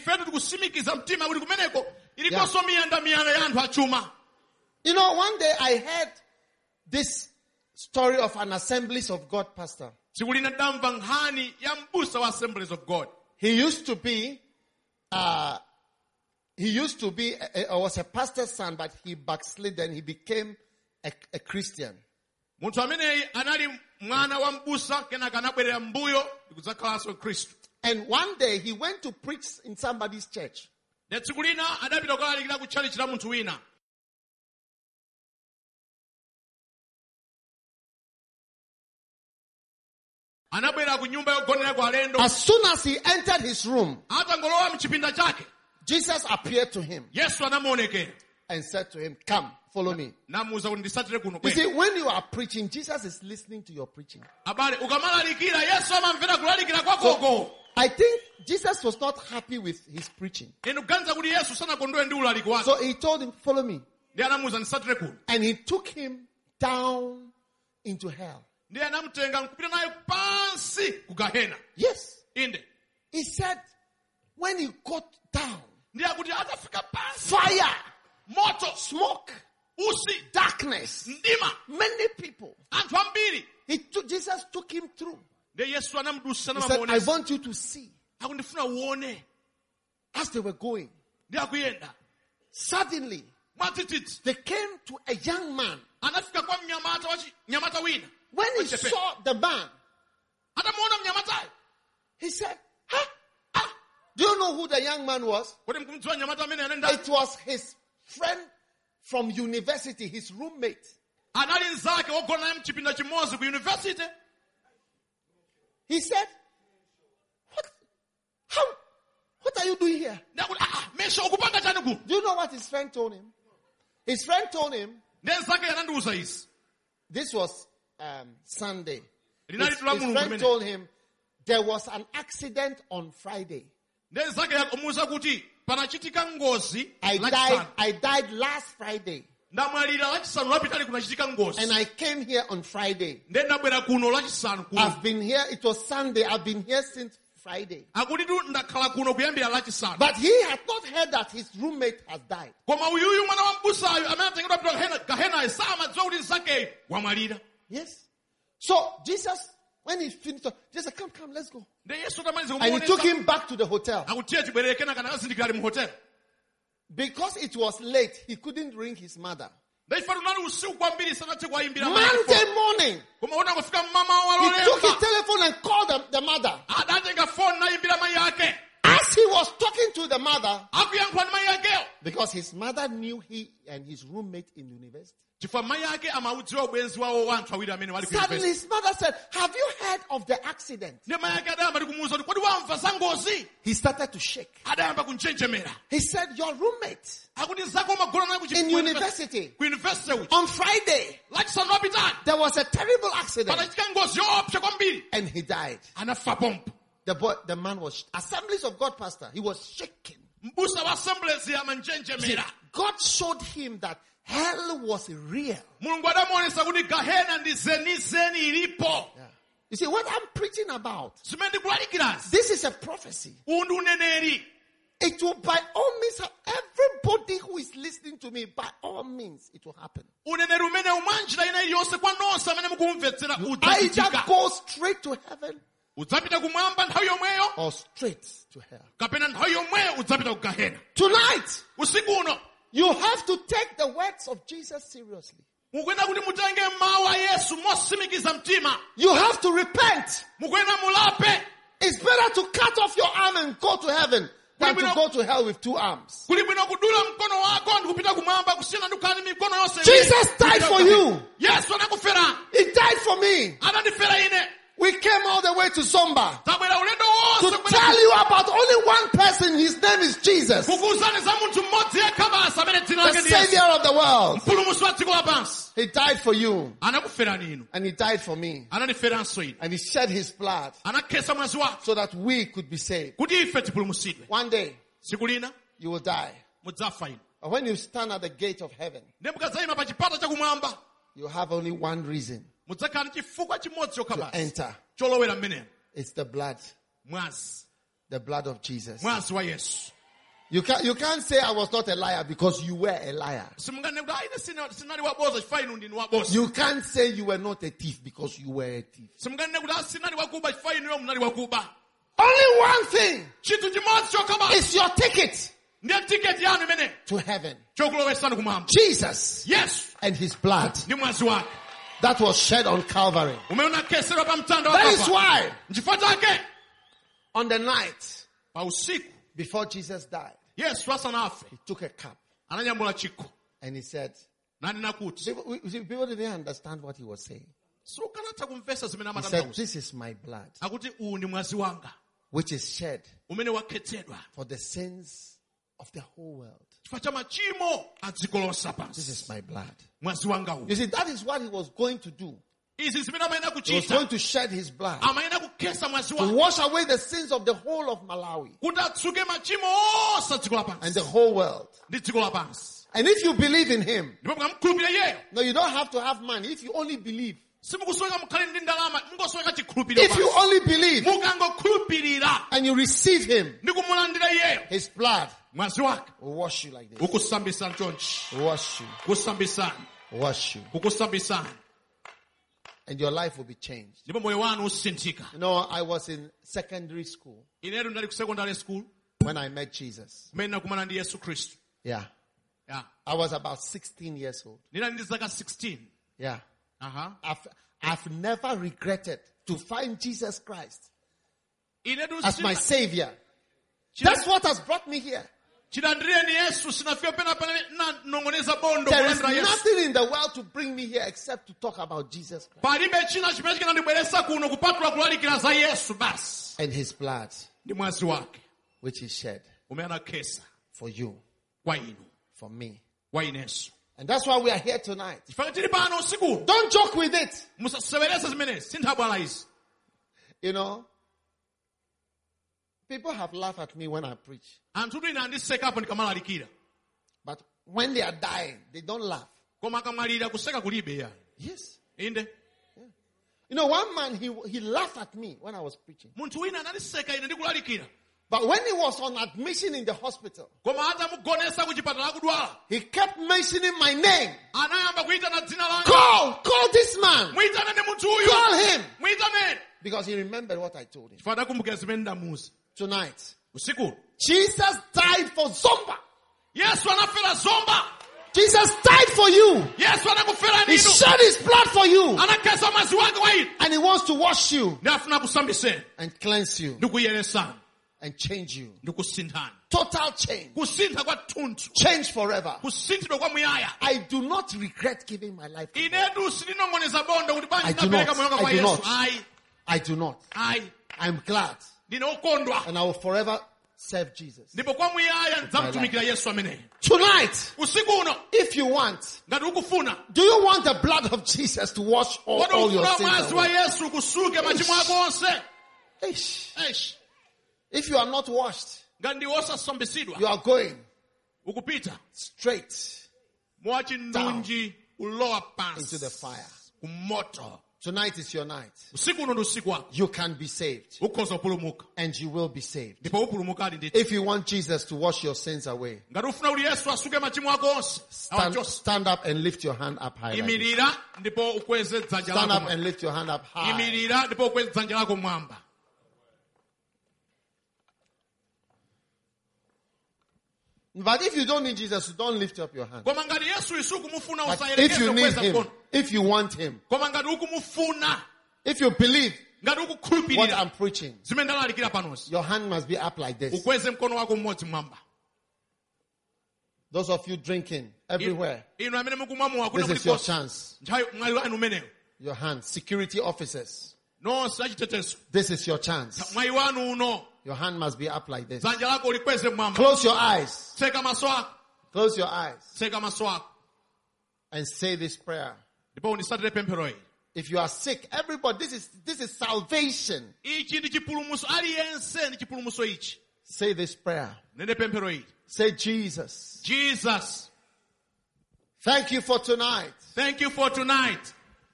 You know, one day I heard this story of an Assemblies of God pastor. He used to be, uh, he used to be, uh, was a pastor's son, but he backslid and he became a, a Christian. And one day he went to preach in somebody's church. As soon as he entered his room, Jesus appeared to him and said to him, "Come, follow me." You see, when you are preaching, Jesus is listening to your preaching. So, I think Jesus was not happy with his preaching. So he told him, "Follow me." And he took him down into hell. ndiye anamutenga nkupita naye pansi ku Gahena. Yes. Inde. He said, when he got down, ndiye akuti atafika pansi, fire, moto, smoke, usi, darkness, ndima, many people. anthu ambiri. He took, Jesus took him through. Ndiye Yesu anamudusa He said, I namamuonesa. want you to see. Akundifuna uone. As they were going, Ndiye akuyenda. suddenly, Mwatititi. they came to a young man. Anafika kwa mnyamata wachi, mnyamata wina. When he Wachepe. saw the man, Atamuona mnyamata. he said, huh? Ah. Do you know who the young man was? Kodi mkumjua mnyamata amene anenda. It was his friend from university, his roommate. Anali nzake wogona naye mchipinda chimozi ku university. He said, what? How? What are you doing here? Ndiye akuti, ah, mesha ukupanga chani ku. Do you know what his friend told him? His friend told him, Ndiye nzake anandiuza izi. this was um, Sunday. His, Linali his tula mulungu friend mene. told him, there was an accident on Friday. Ndiye nzake yakomuza kuti panachitika ngozi I lachisanu. died, I died last Friday. Ndamwalira lachisanu lapitali kunachitika ngozi. And I came here on Friday. Ndiye ndabwera kuno lachisanu kuno. I've been here, it was Sunday, I've been here since Friday. Akuti tu ndakhala kuno kuyambira lachisanu. But he had not heard that his roommate has died. Koma uyuyu mwana wa mbusayo amene atengedwa pita Gahena, Gahena samadziwa kuti nzake wamwalira. Yes. So Jesus, when he finished, Jesus said, come, come, let's go. Ndiye Yesu tamaliza And he took kumuonesa. him back to the hotel. Akutiye chibwerere kena kana kazindikira mu hotel. Because it was late, he couldn't ring his mother. Ndiye ifa tunali usiku kwambiri sanathe kuwayimbira Monday morning, Koma una kufika mama he took his walolemba. telephone and called the, the mother. Adatenga phone nayimbira mai yake. As he was talking to the mother, Akuyankhula ndi mai yakeyo. because his mother knew he and his roommate in university. Chifukwa mai yake amaudziwa ubwenzi wawo wa anthu awiri amene wali ku Suddenly university. his mother said, have you heard of the accident? Ndiye mai yake adayamba ndi kumuwuza kuti kodi wamva za ngozi? He started to shake. Adayamba kunchenjemera. He said, your roommate Akuti nzako umagona naye ku chi- in ku university ku university uchi. on Friday, Lachisanu lapitali. there was a terrible accident Panachitika ngozi yoopsa kwambiri. and he died. Anafa pompo. The boy, the man was, Assemblies of God pastor, he was shaking. Mbusa wa assemblies amanchenjemera. God showed him that hell was real. Mulungu adamuonesa kuti Gahena ndi zenizeni ilipo. You see, what I'm preaching about, Zimene ndikulalikirazi. this is a prophecy. Uwu ndi uneneri. It will by all means, everybody who is listening to me, by all means, it will happen. Uneneri umene umanjira ina iliyonse kwa nonse amene mukumvetsera Either udzachitika. go straight to heaven Udzapita kumwamba nthawi yomweyo. or straight to hell. Kapena nthawi yomweyo udzapita ku Gahena. Tonight, Usiku uno. you have to take the words of Jesus seriously. Mukwena kuti mutenge mawu a Yesu mosimikiza mtima. You have to repent. Mukwena mulape. It's better to cut off your arm and go to heaven than to go to hell with two arms. Kuli bwino kudula mkono wako ndi kupita kumwamba kusiyana ndi kukhala ndi mikono yonse. Jesus died for you. Yesu anakufera. He died for me. Anandifera ine. We came all the way to Zomba Tabwera ulendo to wonse kwenda tell you about only one person. His name is Jesus, the kukuwuzani za munthu mmodzi yekha basi amene dzina lake ndi Yesu. Savior of the world. Mpulumutsi wa dziko lapansi. He died for you Anakuferani inu. and he died for me. Anandiferanso inu. And he shed his blood Anakhesa mwazi wake so that we could be saved. kuti ife tipulumutsidwe. One day, Tsiku lina you will die. mudzafa inu. And when you stand at the gate of heaven, Ndiye mukadzayima pa chipata chakumwamba you have only one reason mudzakhala ndi chifukwa chimodzi chokha to basi enter. cholowera mmenemo. It's the blood, Mwazi. the blood of Jesus. Mwazi wa Yesu. You can't, you can't say I was not a liar because you were a liar. Simungane kuti aine sina sinali waboza chifukwa inu ndinu waboza. You can't say you were not a thief because you were a thief. Simungane kuti asinali wakuba chifukwa inuyo munali wakuba. Only one thing Chinthu chimodzi chokha basi. is your ticket Ndiye tiketi yanu imene to heaven. chokulowesani kumwamba. Jesus Yesu and his blood ndi mwazi wake. that was shed on Calvary. Umene unakesedwa pa mtanda That is wakafa. why Chifukwa chake on the night pa usiku before Jesus died, Yesu asanafe he took a cup ananyambula chikho and he said, nanena kuti people, we- we- people didn't understand what he was saying. sukanatha kumvesa zimene He said, amatanthauza. this is my blood, Akuti uwu ndi mwazi wanga which is shed umene wakhetsedwa for the sins of the whole world. chifukwa cha machimo a dziko lonse This is pansi. my blood. Mwazi wanga uwu. You see, that is what he was going to do. Izi zimene amayenera He was going kuchita. to shed his blood Amayenera kukhesa mwazi to wake wash away the sins of the whole of Malawi kuti atsuke machimo onse a dziko and the lapansi whole world. ndi dziko lapansi. And if you believe in him, Ndipo mukamkhulupirira iyeyo no, you don't have to have money. If you only believe, simukusweka mukhale ndi ndalama mungosweka chikhulupiriro If you only believe mukangokhulupirira and you receive him, ndi kumulandira iyeyo his blood mwazi wake will wash you like this. ukusambisani chonchi Wash you. kusambisani Wash you. kukusambisani And your life will be changed. ndipo moyo wanu usinthika. You know, I was in secondary school inetu ndali ku secondary school when I met Jesus. mmene nakumana ndi Yesu Khristu. Yeah. Yeah. I was about sixteen years old. ndinali ndi zaka sixteen. Yeah. Aha. I've, I've never regretted to find Jesus Christ inetu as my sina- Savior. That's what has brought me here. chilandireni Yesu sinafika pena pena nanong'oneza bondo There is kulandira Yesu. nothing in the world to bring me here except to talk about Jesus Christ palibe china chimene chikanandibweretsa kuno kupatula kulalikira za Yesu basi and his blood, ndi mwazi wake which he shed umene anakhesa for you, kwa inu for me. kwa inenso. And that's why we are here tonight. chifukwa tili pano usiku Don't joke with it. musasewerese zimenezi sinthabwala izi. You know, people have laughed at me when I preach. anthu ine andisekapo ndikamalalikira But when they are dying, they don't laugh. koma akamwalira kuseka kulibe ya Yes. inde. You know, one man, he, he laughed at me when I was preaching. munthu wina anandiseka ine ndikulalikira But when he was on admission in the hospital, koma atamugonesa ku chipatala akudwala he kept mentioning my name. anayamba kuyitana dzina langa. Call, call this man. muyitaneni munthu uyu Call him. muyitaneni Because he remembered what I told him. chifukwa adakumbukira zimene ndamuwuza. Tonight, usiku Jesus died for Zomba. Yesu anafera Zomba. Jesus died for you. Yesu anakufera He ninu. shed his blood for you. Anakhesa mwazi wake wa inu. And he wants to wash you ndi afuna kusambiseni and cleanse you ndikuyeresani and change you. ndikusinthani. Total change. kusintha kwa thunthu. Change forever. kusinthidwa kwa muyaya. I do not regret giving my life to God. inetu sindinong'oneza bondo kuti I banja do not. ndapereka moyo wanga kwa I do Yesu. not. ayi I do not. ayi I'm glad. ndine okondwa And I will forever serve Jesus. ndipo kwa muyaya ndidzamutumikira Yesu ameneyo. Tonight, usiku uno if you want, ngati ukufuna do you want the blood of Jesus to wash all, kodi all your ukufuna sins mwazi wa away? Yesu kusuke machimo ako onse. Eish. Eish. If you are not washed, ngati ndi osasambisidwa you are going ukupita straight mwachindunji ulowa into the pansi fire. kumoto. Tonight is your night. usiku uno ndi usiku wako You can be saved. ukhoza kupulumuka And you will be saved. ndipo upulumukadi ndithu. If you want Jesus to wash your sins away, ngati ufuna kuti Yesu asuke machimo ako onse stand, awachose. stand up and lift your hand up high. Like this. imirira ndipo ukweze dzanja Stand lako up and lift your hand up high. imirira ndipo ukweze dzanja lako mwamba. But if you don't need Jesus, don't lift up your hand. koma ngati Yesu isu kumufuna But if usayerekeze you need kukweza him, mkono. if you want him, koma ngati ukumufuna if you believe ngati what ukukhulupirira I'm preaching, zimene ndalalikira panozi your hand must be up like this. ukweze mkono wako mmodzi mwamba. Those of you drinking everywhere, inu amene mukumwamuwa kuna this is your kulikonse chance. nthawi mwayi wanu umenewo Your hand. Security officers, nonse achitetezo this is your chance. mwayi wanu uno Your hand must be up like this. dzanja lako ulikweze mwamba. Close your eyes. tseka maso ako Close your eyes tseka maso ako and say this prayer. ndipo unisatire pemphero ili. If you are sick, everybody, this is, this is salvation. ichi ndi chipulumuso aliyense ndi chipulumuso ichi. Say this prayer. nende pemphero ili. Say, Jesus, Jesus, thank you for tonight. thank you for tonight.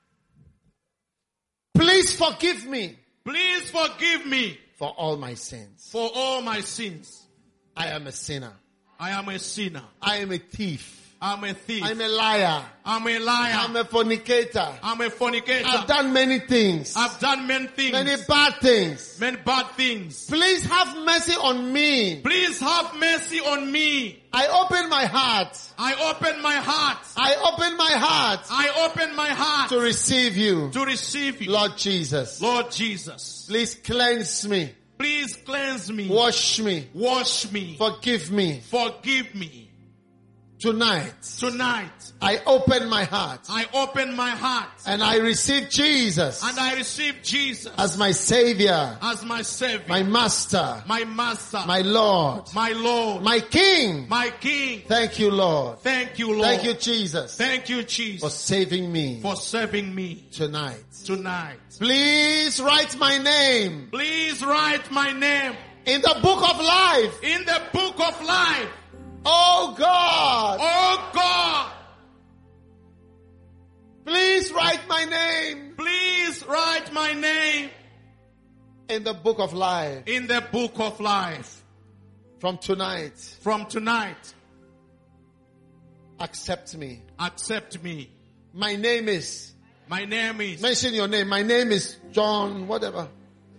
Please forgive me Please forgive me for all my sins. for all my sins. I am a sinner. I am a sinner. I am a thief. I'm a thief. I'm a liar. I'm a liar. I'm a fornicator. I'm a fornicator. I've done many things. I've done many things. Many bad things. Many bad things. Please have mercy on me. Please have mercy on me. I open my heart. I open my heart. I open my heart I open my heart to receive you. to receive you. Lord Jesus, Lord Jesus, please cleanse me. please cleanse me. Wash me. Wash me. Forgive me. Forgive me. Tonight, Tonight, I open my heart I open my heart and I receive Jesus and I receive Jesus as my Savior, as my Savior, my Master, my Master, my Lord, my Lord, my King. my King. Thank you, Lord. Thank you, Lord. Thank you, Jesus, Thank you, for Jesus, saving me for saving me tonight. tonight. Please write my name Please write my name in the book of life. in the book of life. Oh God, Oh God, Please write my name. Please write my name in the book of life. In the book of life. From tonight. From tonight. Accept me. Accept me. My name is. My name is. Mention your name. My name is John, whatever.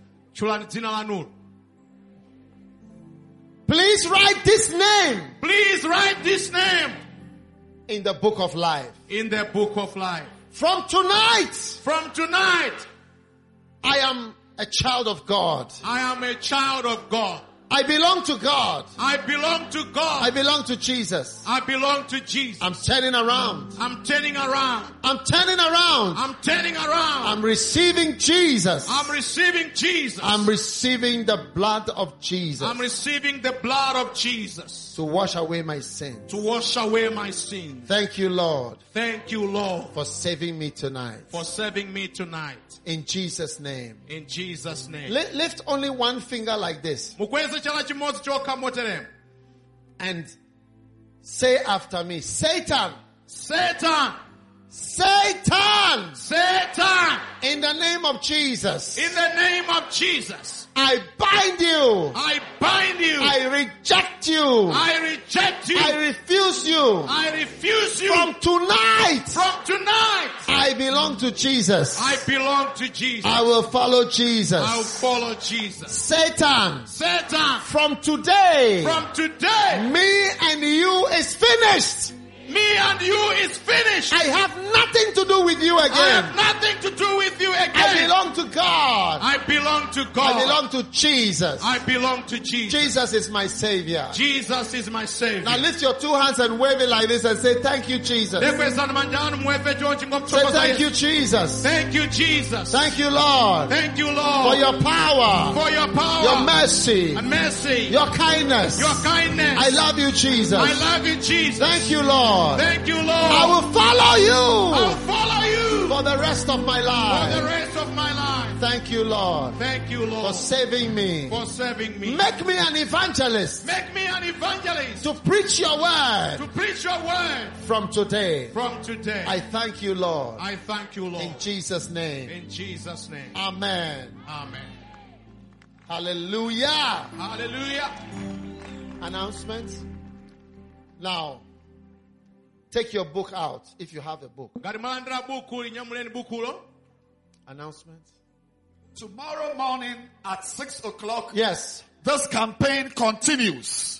Please write this name. Please write this name. In the book of life. In the book of life. From tonight. From tonight. I am a child of God. I am a child of God. I belong to God. I belong to God. I belong to Jesus. I belong to Jesus. I'm turning around. I'm turning around. I'm turning around. I'm turning around. I'm receiving Jesus. I'm receiving Jesus. I'm receiving the blood of Jesus. I'm receiving the blood of Jesus. To wash away my sin. To wash away my sin. Thank you, Lord. Thank you, Lord. For saving me tonight. For saving me tonight. In Jesus' name. In Jesus' name. L- lift only one finger like this. And say after me, Satan. Satan. Satan. Satan. In the name of Jesus. In the name of Jesus. I bind you. I bind you. I reject you. I reject you. I refuse you. I refuse you. From tonight. From tonight. I belong to Jesus. I belong to Jesus. I will follow Jesus. I will follow Jesus. Satan. Satan. From today. From today. Me and you is finished. Me and you is finished. I have nothing to do with you again. I have nothing to do with you again. I belong to God. I belong to God. I belong to Jesus. I belong to Jesus. Jesus is my Savior. Jesus is my Savior. Now lift your two hands and wave it like this and say, thank you, Jesus. Say, thank you, Jesus. Thank you, Jesus. Thank you, Lord. Thank you, Lord. For your power. For your power. Your mercy. And mercy. Your kindness. Your kindness. I love you, Jesus. I love you, Jesus. Thank you, Lord. Thank you, Lord. I will follow you. I will follow you. For the rest of my life. For the rest of my life. Thank you, Lord. Thank you, Lord. For saving me. For saving me. Make me an evangelist. Make me an evangelist. To preach your word. To preach your word. From today. From today. I thank you, Lord. I thank you, Lord. In Jesus' name. In Jesus' name. Amen. Amen. Hallelujah. Hallelujah. Announcements. Now, take your book out if you have a book. Announcements. Tomorrow morning at six o'clock. Yes. This campaign continues.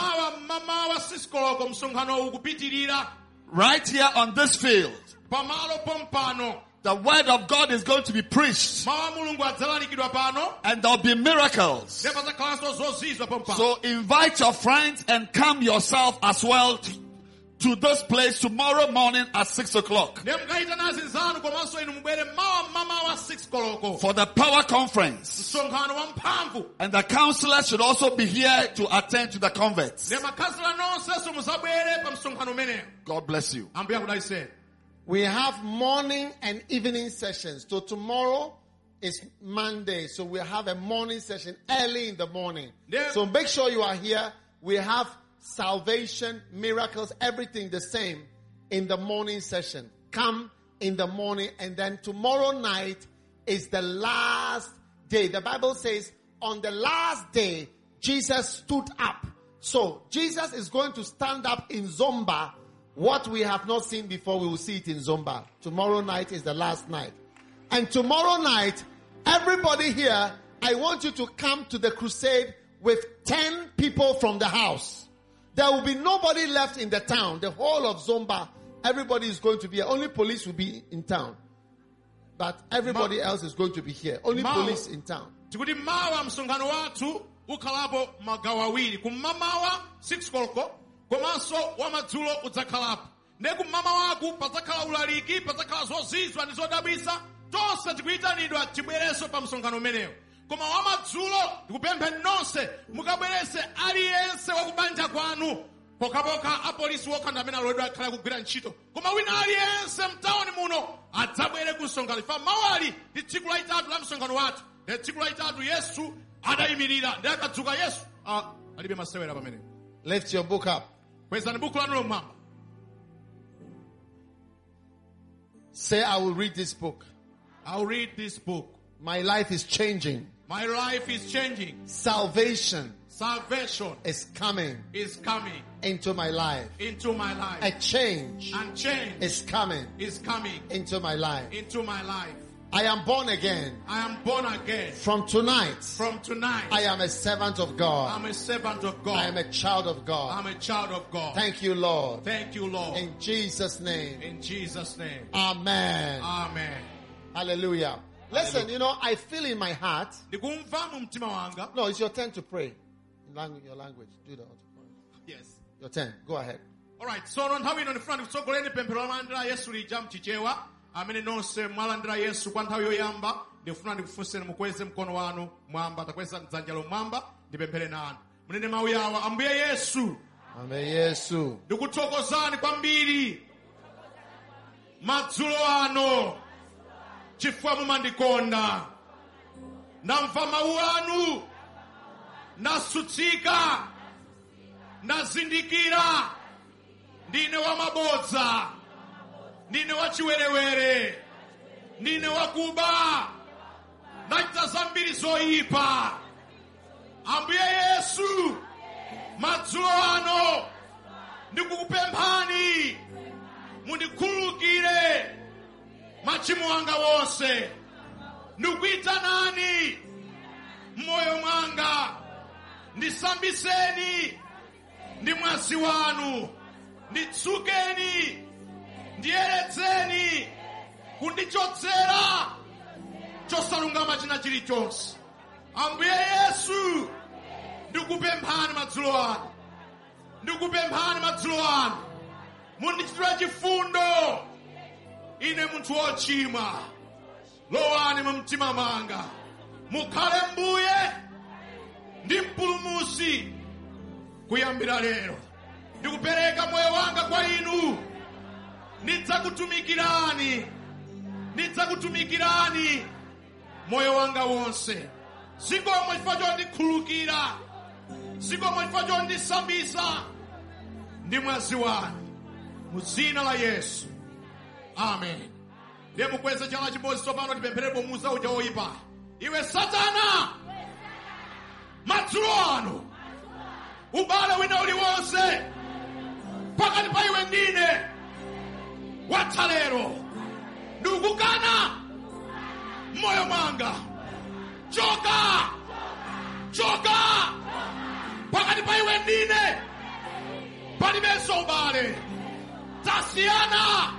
Right here on this field. The word of God is going to be preached. And there'll be miracles. So invite your friends and come yourself as well to, to this place tomorrow morning at six o'clock. For the power conference. And the counselors should also be here to attend to the converts. God bless you. We have morning and evening sessions. So tomorrow is Monday. So we have a morning session early in the morning. Yeah. So make sure you are here. We have salvation, miracles, everything the same in the morning session. Come in the morning, and then tomorrow night is the last day. The Bible says on the last day, Jesus stood up. So Jesus is going to stand up in Zomba. What we have not seen before, we will see it in Zomba. Tomorrow night is the last night. And tomorrow night, everybody here, I want you to come to the crusade with ten people from the house. There will be nobody left in the town. The whole of Zomba, everybody is going to be here. Only police will be in town. But everybody Ma- else is going to be here. Only Ma- police in town. Komanso wamadzulo udzakhalapo. Neku mama waku padzakhala ulaliki, padzakhala zozizwa ndi zodabwitsa. Tonse tikuyitanidwa tibwerenso pa msonkhano umenewo. Koma wamadzulo ndikupempha nonse mukabwerese aliyense wakubanja kwanu. Pokapoka apolisi wokhanda amene alodwa akhala kugwira ntchito. Koma wina aliyense mtawuni muno adzabwere ku msonkhano. Ifa mawali ndi tsiku lachitatu la msonkhano wathu. Ndi tsiku lachitatu Yesu adayimirira. Ndi akadzuka Yesu. Ah, alibe masewera pamenepo. Lift your book up. Say, I will read this book. I'll read this book. My life is changing. My life is changing. Salvation. Salvation is coming. Is coming into my life. Into my life. A change. And change is coming. Is coming into my life. Into my life. I am born again. I am born again. From tonight. From tonight. I am a servant of God. I'm a servant of God. I am a child of God. I'm a child of God. Thank you, Lord. Thank you, Lord. In Jesus' name. In Jesus' name. Amen. Amen. Hallelujah. Listen, you know, I feel in my heart. No, it's your turn to pray. In language, your language. Do that. Yes. Your turn. Go ahead. All right. So, on how we know the front of so go any pempero mandra yesu li jam chichewa. Amene no se malandra yesu kwa nthawi yoyamba ndifuna ndikufunseni mukweze mkono wanu mwamba takweza mdzanja lomwamba ndipemphere nanu. Munene mawu yawa ambuye Yesu. Ambuye Yesu. Ndikuthokozani kwambiri. Madzulo ano. Chifukwa mumandikonda. Ndamva mawu anu. Ndasutsika. Ndazindikira. Ndine wamabodza. Ndine wachiwerewere. Ndine wakuba. Ndachita zambiri zoyipa. Ambuye Yesu. Madzulo ano. Ndikukupemphani. Mundikhululukire. Machimo anga wonse. Ndikuyitanani. Moyo mwanga. Ndisambiseni. Ndi mwazi wanu. Nditsukeni. Ndiyeretseni. Kundichotsera. Chosalungama china chilichonse. Ambuye Yesu. Ndikupemphani madzulo ano. Ndikupemphani madzulo ano. Mundichitire chifundo. Ine munthu wochimwa. Lowani mu mtima mwanga. Mukhale mbuye. Ndi mpulumutsi. Kuyambira lero. Ndikupereka moyo wanga kwa inu. Ndidzakutumikirani. Ndidzakutumikirani. Moyo wanga wonse. Zikomo chifukwa chondikhululukira. Zikomo chifukwa chondisambisa. Ndi mwazi wanu. Mu dzina la Yesu. Amen. Ndiye mukweze chala chimodzi tsopano tipempherepo muza uja woyipa. Iwe Satana. Madzulo ano. Ubale wina uliwonse. Pakati pa iwe ndine. Watha lero. Ndikukana. Moyo mwanga. Choka. Choka. Pakati pa iwe ndine. Palibenso ubale. Tasiyana.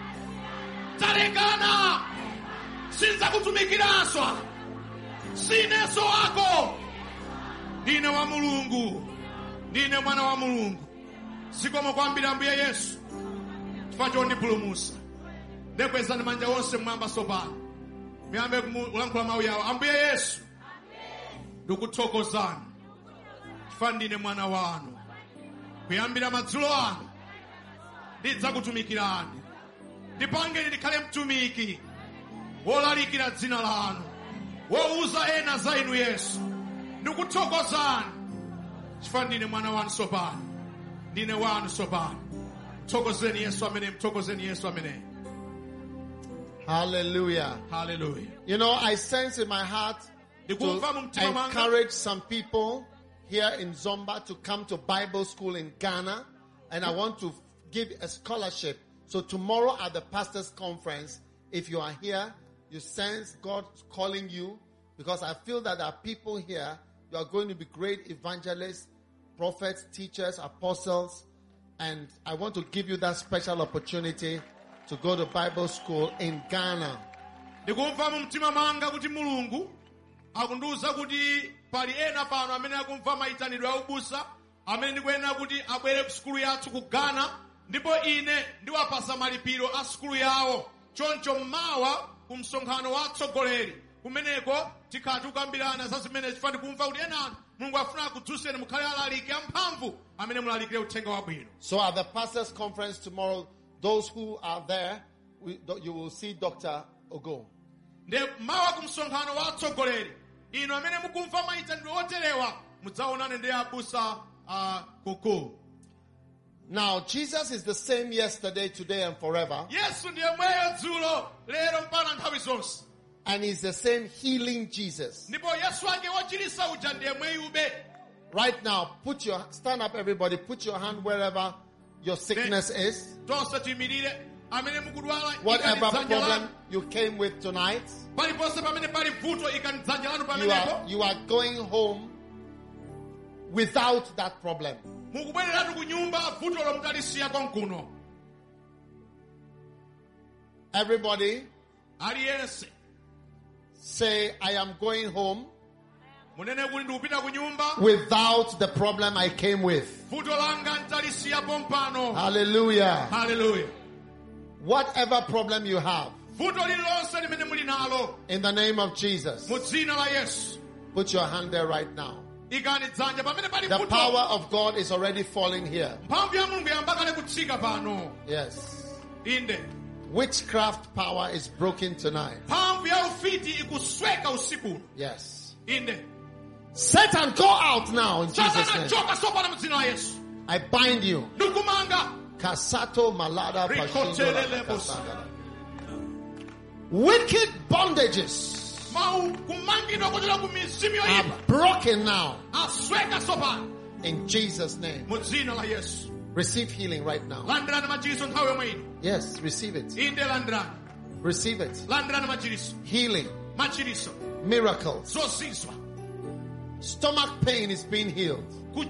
Talekana. Sinzakutumikiranso. Sineso wako. Ndine wa Mulungu. Ndine mwana wa Mulungu. Zikomo kwambiri Ambuye Yesu. Chifukwa chondipulumutsa. Ndekwezani manja onse mmwamba tsopano. Muyambe kulankhula mawu yawo. Ambuye Yesu. Ndikuthokozani. Chifukwa ndine mwana wanu. Kuyambira madzulo ano. Ndidzakutumikirani. Ndipangeni ndikhale mtumiki. Wolalikira dzina lanu. Wouza ena za inu Yesu. Ndikuthokozani. Chifukwa ndine mwana wanu tsopano. Ndine wanu tsopano. Mthokozeni Yesu amene. Mthokozeni Yesu amene. Hallelujah. Hallelujah. You know, I sense in my heart to encourage some people here in Zomba to come to Bible school in Ghana. And I want to give a scholarship. So tomorrow at the pastor's conference, if you are here, you sense God calling you, because I feel that there are people here, you are going to be great evangelists, prophets, teachers, apostles, and I want to give you that special opportunity to go to Bible school in Ghana. Ndikumva mu mtima manga kuti Mulungu akundiuza kuti pali ena pano amene akumva mayitanidwe a ubusa amene ndikuyenera kuti abwere ku sukulu yathu ku Ghana, ndipo ine ndiwapasa malipiro a sukulu yawo. Choncho mmawa ku msonkhano wa atsogoleri kumeneko tikhala tikukambirana za zimene chifukwa ndikumva kuti ena Mulungu afuna kudzutseni mukhale alaliki amphamvu amene mulalikire uthenga wabwino. So at the pastor's conference tomorrow, those who are there, we, you will see Doctor Ogo. Nde mmawa ku msonkhano wa atsogoleri ino amene mukumva mayitanidwe oterewa mudzaonane ndi abusa uh, Koko. Now, Jesus is the same yesterday, today, and forever. And he's the same healing Jesus. Right now, put your, stand up everybody, put your hand wherever your sickness is. Whatever problem you came with tonight, you are, you are going home without that problem. Everybody say, I am going home without the problem I came with. Hallelujah. Hallelujah. Whatever problem you have, in the name of Jesus, put your hand there right now. The power of God is already falling here. Yes. Witchcraft power is broken tonight. Yes. Satan, go out now in Jesus' name. I bind you. Kasato malada pashindo. Wicked bondages are broken now. In Jesus' name. Receive healing right now. Yes, receive it. Receive it. Healing. Miracles. Stomach pain is being healed.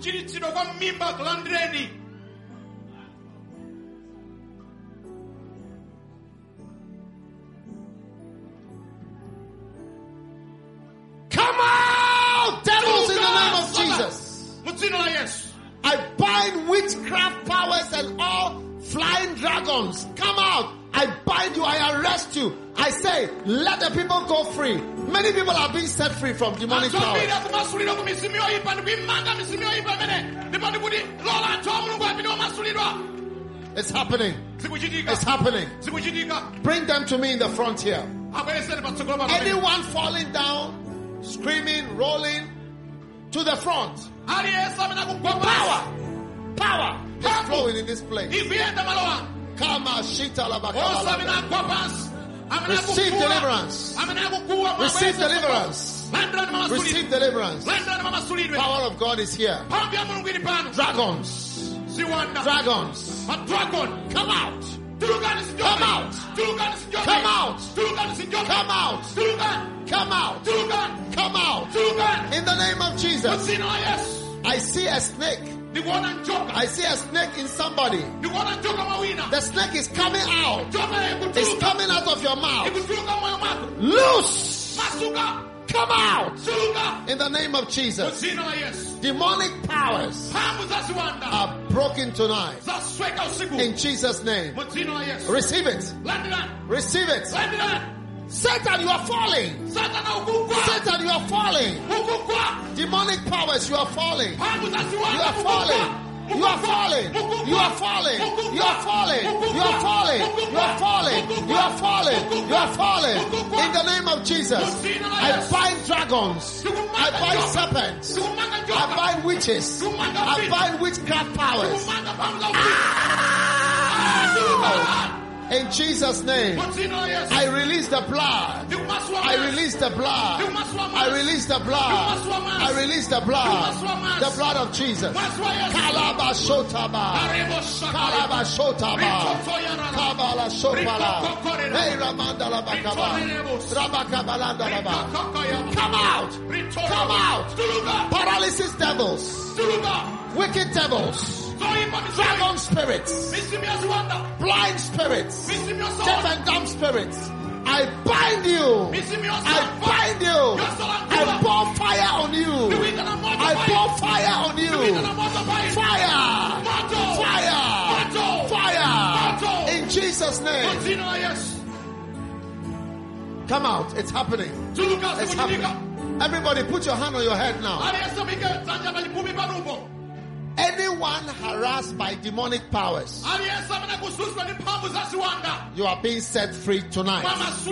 Come out, devils, in the name of Jesus. I bind witchcraft powers and all flying dragons. Come out. I bind you. I arrest you. I say, let the people go free. Many people are being set free from demonic power. It's happening. It's happening. Bring them to me in the front here. Anyone falling down, screaming, rolling, to the front. Power. Power is flowing in this place. Receive deliverance. Receive deliverance. Receive deliverance. Power of God is here. Dragons. Dragons. Come out. Come out. Come out. Come out. Come out. Come out. In the name of Jesus. I see a snake. I see a snake in somebody. The snake is coming out. It's coming out of your mouth. Loose. Come out. In the name of Jesus. Demonic powers are broken tonight. In Jesus' name. Receive it. Receive it. Satan, you are falling. Satan, you are falling. Demonic powers, you are falling. You are falling. You are falling. You are falling. You are falling. You are falling. You are falling. You are falling. You are falling. In the name of Jesus, I bind dragons. I bind serpents. I bind witches. I bind witchcraft powers. Ah! In Jesus' name, I release the blood. I release the blood. I release the blood. I release the blood. The blood of Jesus. Kalabashotaba. Kalabashotaba. Kabala Shopala. Hey Ramandala Bakaba. Rabakabalandalaba. Come out. Come out. Paralysis devils. Wicked devils. Dragon spirits, blind spirits, deaf and dumb spirits, I bind you. I bind you. I pour fire on you. I pour fire on you. Fire. Fire. Fire. In Jesus' name. Come out. It's happening. It's happening. Everybody put your hand on your head now. Anyone harassed by demonic powers, you are being set free tonight.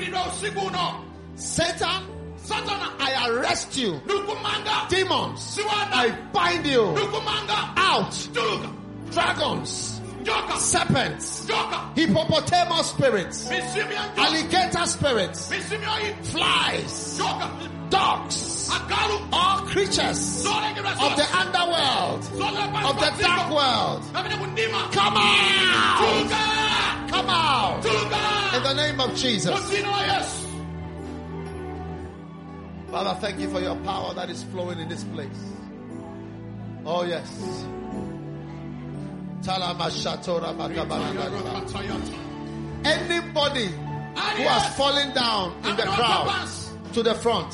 Satan, I arrest you. Demons, I bind you. Out. dragons, serpents, hippopotamus spirits, alligator spirits, flies, dogs, all creatures of the underworld, of the dark world, come out! Come out! In the name of Jesus. Father, thank you for your power that is flowing in this place. Oh yes. Anybody who has fallen down in the crowd to the front,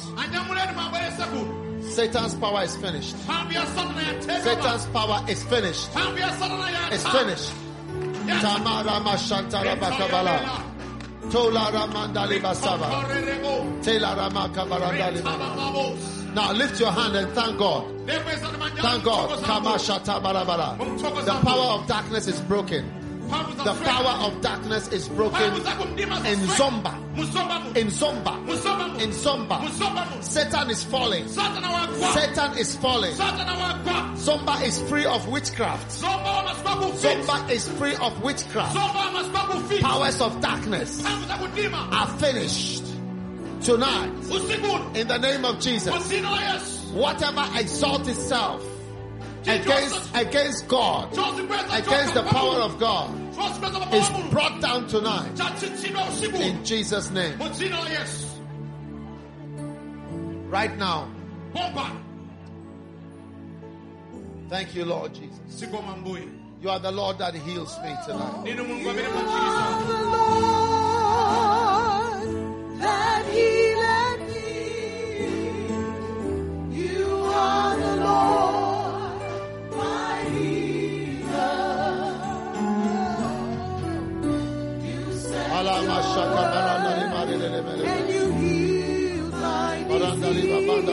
Satan's power is finished. Satan's power is finished. It's finished. Tamara Mashantara Bakabala. Tola Ramandali Basava. Tela Ramakabarandali. Now lift your hand and thank God. Thank God. Kamashata Barabara. The power of darkness is broken. The power of darkness is broken in Zomba. In Zomba. In Zomba. Satan is falling. Satan is falling. Zomba is free of witchcraft. Zomba is free of witchcraft. Powers of darkness are finished tonight. In the name of Jesus. Whatever exalts itself against against God, against the power of God, is brought down tonight in Jesus' name. Right now. Thank you, Lord Jesus. You are the Lord that heals me tonight. You are the Lord that healeth me. You are the Lord. And you heal my disease.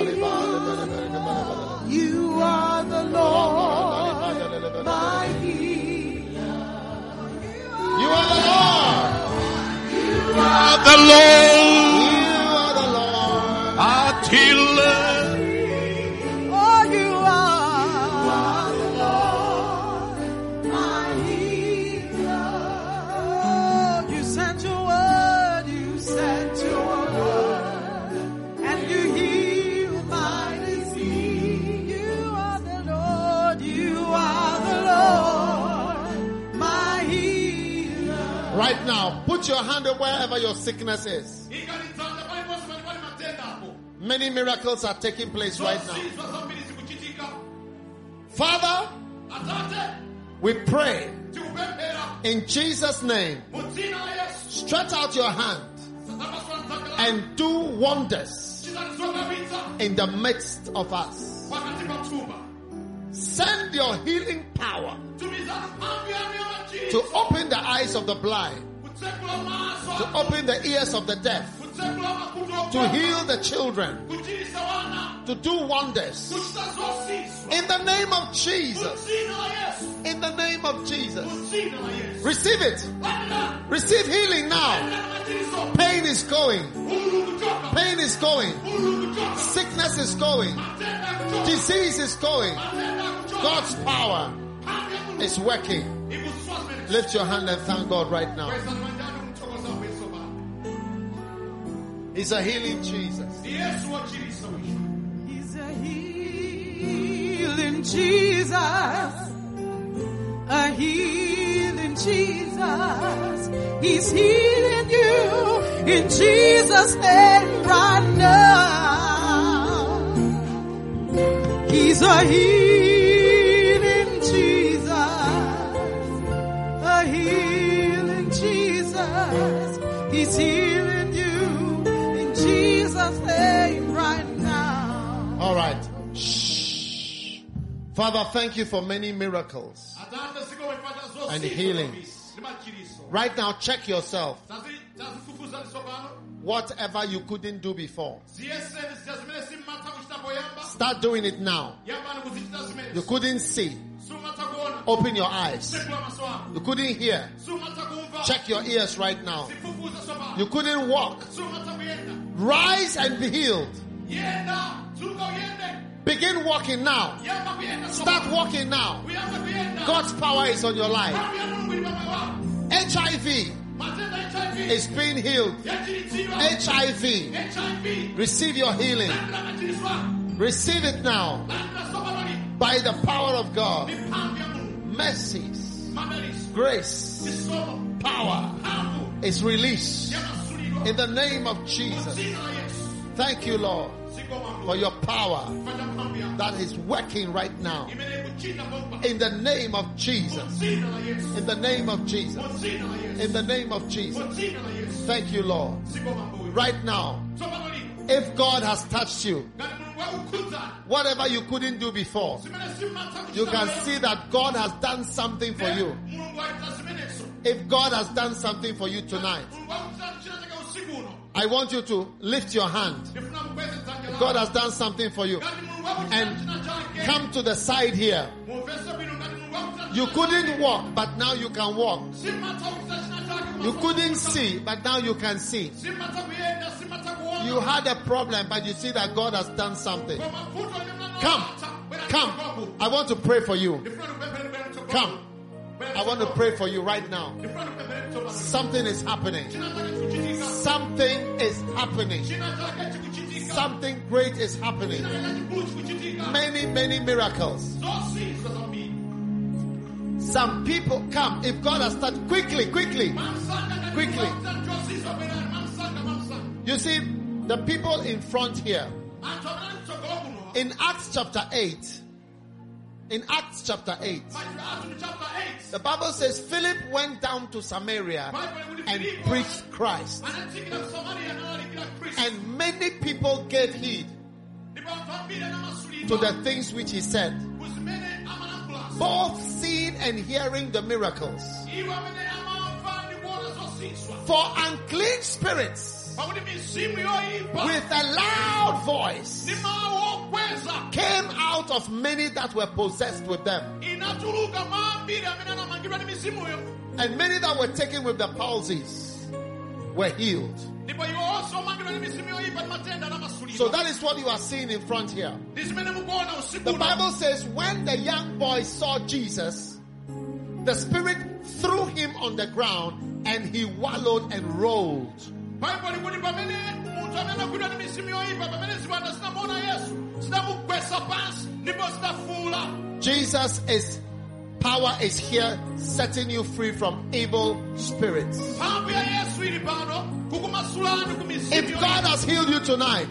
You are the Lord, my healer. You are the Lord. You are the Lord. You are the Lord. Our healer. Oh, you are the Lord, my healer. You sent your word, you sent your word, and you healed my disease. You are the Lord, you are the Lord, my healer. Right now, put your hand wherever your sickness is. Many miracles are taking place right now. Father, we pray in Jesus' name, stretch out your hand and do wonders in the midst of us. Send your healing power to open the eyes of the blind, to open the ears of the deaf, to heal the children, to do wonders. In the name of Jesus. In the name of Jesus. Receive it. Receive healing now. Pain is going. Pain is going. Sickness is going. Disease is going. God's power is working. Lift your hand and thank God right now. He's a healing Jesus. He's a healing Jesus. A healing Jesus. He's healing you in Jesus' name right now. He's a healing Jesus. A healing Jesus. He's healing you in Jesus' name right now. All right. Shh. Father, thank you for many miracles and healings. Right now, check yourself. Whatever you couldn't do before, start doing it now. You couldn't see, open your eyes. You couldn't hear, check your ears right now. You couldn't walk, rise and be healed. Begin walking now. Start walking now. God's power is on your life. H I V is being healed. H I V. Receive your healing. Receive it now. By the power of God. Mercies, grace, power is released in the name of Jesus. Thank you, Lord, for your power that is working right now. In the name of Jesus. In the name of Jesus. In the name of Jesus. Thank you, Lord. Right now, if God has touched you, whatever you couldn't do before, you can see that God has done something for you. If God has done something for you tonight, I want you to lift your hand. If God has done something for you, and come to the side here. You couldn't walk, but now you can walk. You couldn't see, but now you can see. You had a problem, but you see that God has done something. Come, come. I want to pray for you. Come. I want to pray for you right now. Something is happening. Something is happening. Something great is happening. Many, many miracles. Some people come. If God has started, quickly, quickly, quickly. You see, the people in front here, in Acts chapter eight, in Acts chapter eight, the Bible says Philip went down to Samaria and preached Christ. And many people gave heed to the things which he said, both seeing and hearing the miracles. For unclean spirits, with a loud voice, came out of many that were possessed with them. And many that were taken with the palsies were healed. So that is what you are seeing in front here. The Bible says when the young boy saw Jesus, the Spirit threw him on the ground and he wallowed and rolled. Jesus is power is here, setting you free from evil spirits. If God has healed you tonight,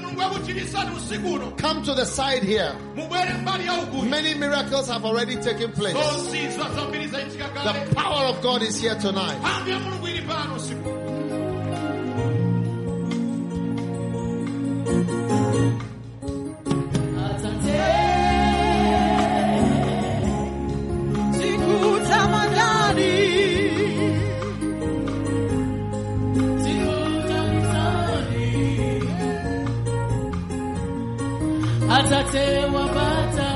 come to the side here. Many miracles have already taken place. The power of God is here tonight. Atate wapata,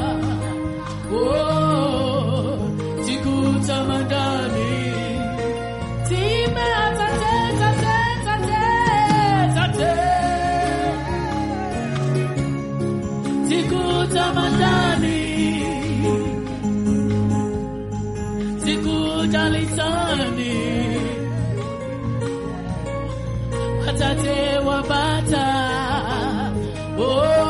oh, tikuta mandani, time atate, tate, tate, tate, tikuta mandani, tikuta lisani, atate wapata, oh.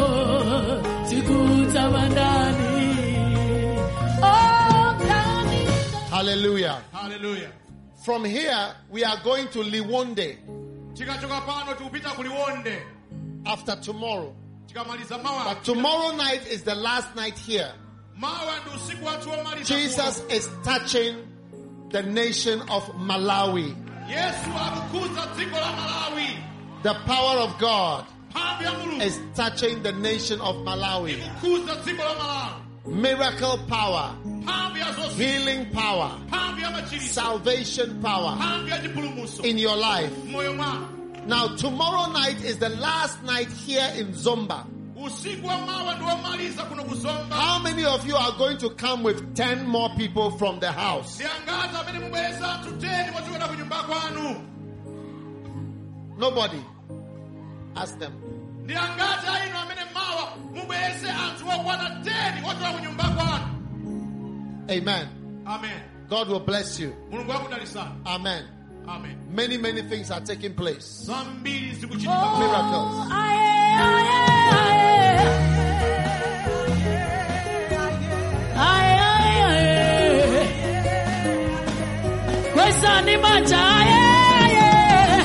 Hallelujah. Hallelujah. From here, we are going to Liwonde. After tomorrow. But tomorrow night is the last night here. Jesus is touching the nation of Malawi. The power of God is touching the nation of Malawi. Miracle power, healing power, salvation power in your life. Now tomorrow night is the last night here in Zomba. How many of you are going to come with ten more people from the house? Nobody. Ask them. Amen. Amen. God will bless you. Amen. Amen. Amen. Many, many things are taking place. Oh, Miracles. Aye, aye, aye. Aye, aye, aye. Questa ni mangia, aye, aye.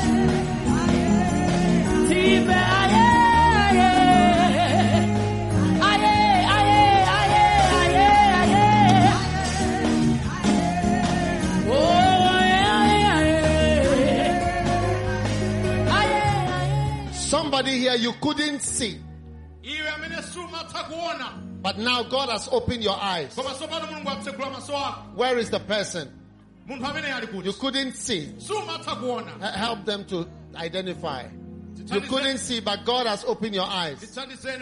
Tipe, aye, aye. Aye, aye, aye, aye, aye. Oh, somebody here you couldn't see, but now God has opened your eyes. Where is the person? You couldn't see. Help them to identify. You couldn't see, but God has opened your eyes.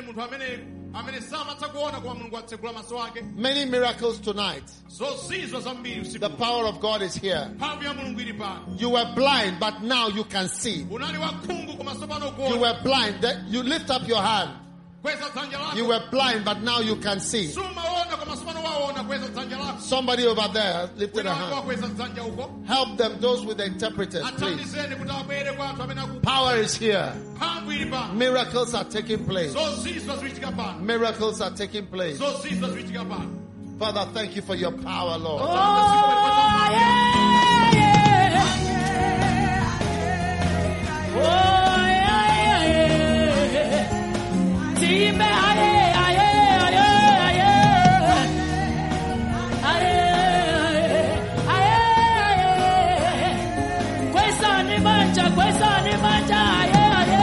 Many miracles tonight. The power of God is here. You were blind, but now you can see. You were blind. You lift up your hand. You were blind, but now you can see. Somebody over there lifted a hand. Help them, those with the interpreters, please. Power is here. Miracles are taking place. Miracles are taking place. Father, thank you for your power, Lord. Oh, yeah, yeah. Oh, yeah, yeah. Team, aye, aye, aye, aye, aye. Questa ni mangia, questa ni mangia, aye.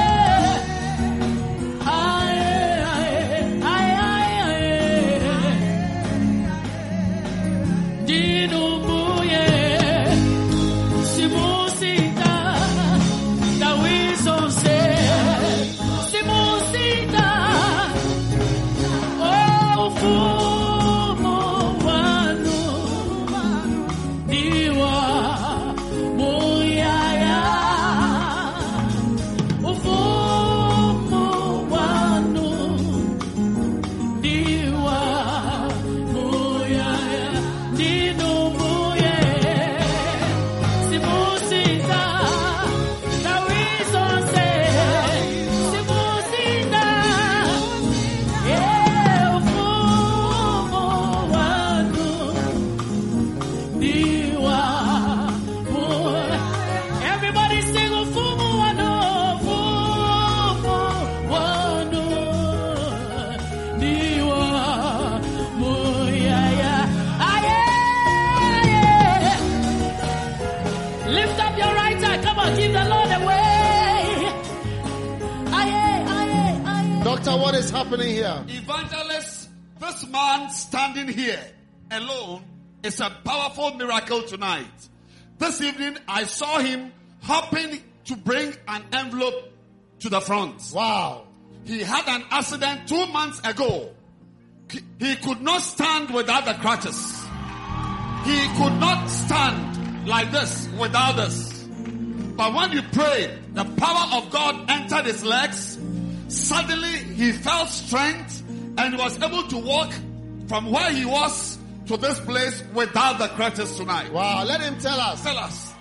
What is happening here? Evangelist, this man standing here alone is a powerful miracle tonight. This evening I saw him hopping to bring an envelope to the front. Wow. He had an accident two months ago. He could not stand without the crutches. He could not stand like this without this. But when you prayed, the power of God entered his legs. Suddenly he felt strength and was able to walk from where he was to this place without the crutches tonight. Wow, let him tell us. Tell us.